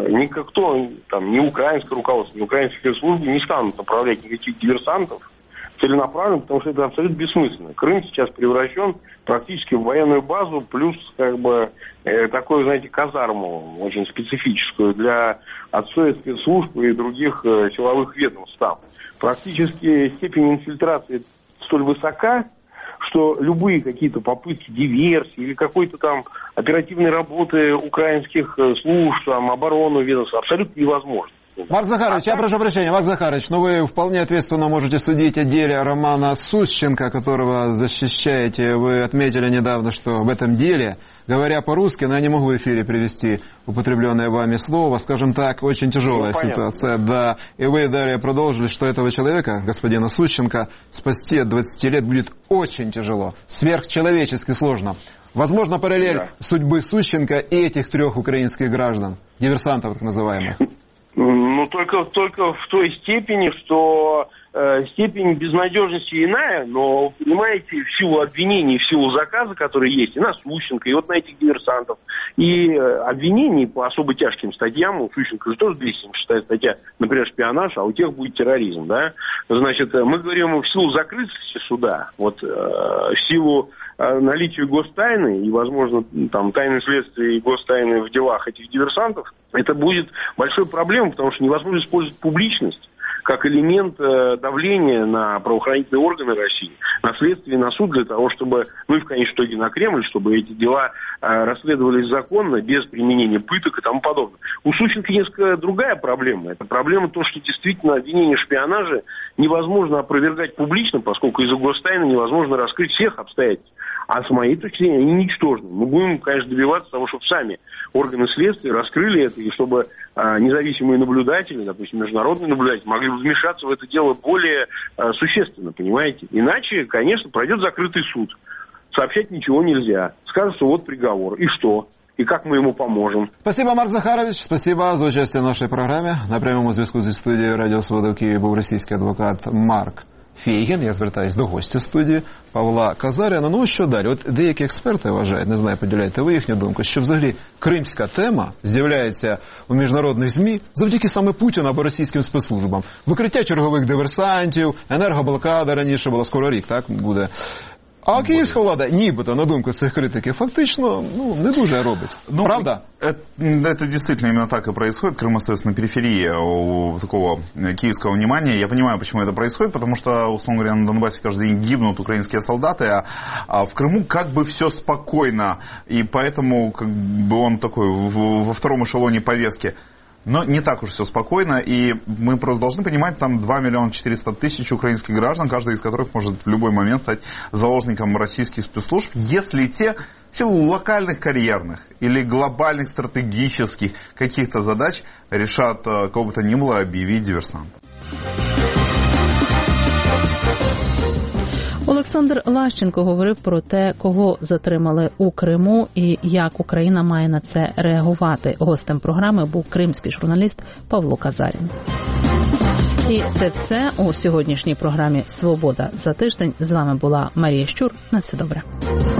никто, там, ни украинское руководство, ни украинские службы не станут направлять никаких диверсантов целенаправленно, потому что это абсолютно бессмысленно. Крым сейчас превращен практически в военную базу, плюс как бы такую, знаете, казарму очень специфическую для отсоев спецслужб и других силовых ведомств там. Практически степень инфильтрации столь высока, что любые какие-то попытки диверсии или какой-то там оперативной работы украинских служб, там, обороны ведомств абсолютно невозможно. Марк Захарович, я прошу прощения, Марк Захарович, но вы вполне ответственно можете судить о деле Романа Сущенко, которого защищаете. Вы отметили недавно, что в этом деле, говоря по-русски, но я не могу в эфире привести употребленное вами слово, скажем так, очень тяжелая ситуация. Да. И вы далее продолжили, что этого человека, господина Сущенко, спасти от 20 лет будет очень тяжело, сверхчеловечески сложно. Возможно, параллель судьбы Сущенко и этих 3 украинских граждан, диверсантов так называемых. Ну, только в той степени, что степень безнадежности иная, но, понимаете, в силу обвинений, в силу заказа, который есть, и на Сущенко, и вот на этих диверсантов, и обвинений по особо тяжким статьям, у Сущенко же тоже 276 статья, например, шпионаж, а у тех будет терроризм, да? Значит, мы говорим в силу закрытости суда, вот в силу наличию гостайны и, возможно, там, тайны следствия и гостайны в делах этих диверсантов, это будет большой проблемой, потому что невозможно использовать публичность как элемент давления на правоохранительные органы России, на следствие, на суд, для того, чтобы, ну и в конечном итоге на Кремль, чтобы эти дела расследовались законно, без применения пыток и тому подобное. У Сущенко несколько другая проблема. Это проблема то, что действительно обвинение в шпионаже невозможно опровергать публично, поскольку из-за гостайны невозможно раскрыть всех обстоятельств. А с моей точки зрения они ничтожны. Мы будем, конечно, добиваться того, чтобы сами органы следствия раскрыли это, и чтобы независимые наблюдатели, допустим, международные наблюдатели, могли вмешаться в это дело более существенно, понимаете? Иначе, конечно, пройдет закрытый суд. Сообщать ничего нельзя. Скажут, что вот приговор. И что? И как мы ему поможем? Спасибо, Марк Захарович. Спасибо за участие в нашій програмі. На прямому зв'язку зі студією Радіо Свобода в Києві був російський адвокат Марк Фейгін. Я звертаюсь до гостя студії Павла Казаряна. Ну, що далі? От деякі експерти вважають, не знаю, поділяєте ви їхню думку, що взагалі кримська тема з'являється у міжнародних ЗМІ завдяки саме Путіну або російським спецслужбам. Викриття чергових диверсантів, енергоблокада раніше була, скоро рік, так, буде. А київська влада, нібито, на думку цих критиків, фактично, не дуже робить. Правда? Это действительно именно так и происходит. Крым остается на периферии у такого киевского внимания. Я понимаю, почему это происходит, потому что, условно говоря, на Донбассе каждый день гибнут украинские солдаты, а в Крыму как бы все спокойно, и поэтому как бы он такой во втором эшелоне повестки. Но не так уж все спокойно, и мы просто должны понимать, там 2 400 000 украинских граждан, каждый из которых может в любой момент стать заложником российских спецслужб, если те в силу локальных карьерных или глобальных стратегических каких-то задач решат кого бы то ни было объявить диверсантом. Олександр Лащенко говорив про те, кого затримали у Криму і як Україна має на це реагувати. Гостем програми був кримський журналіст Павло Казарін. І це все у сьогоднішній програмі «Свобода за тиждень». З вами була Марія Щур. На все добре.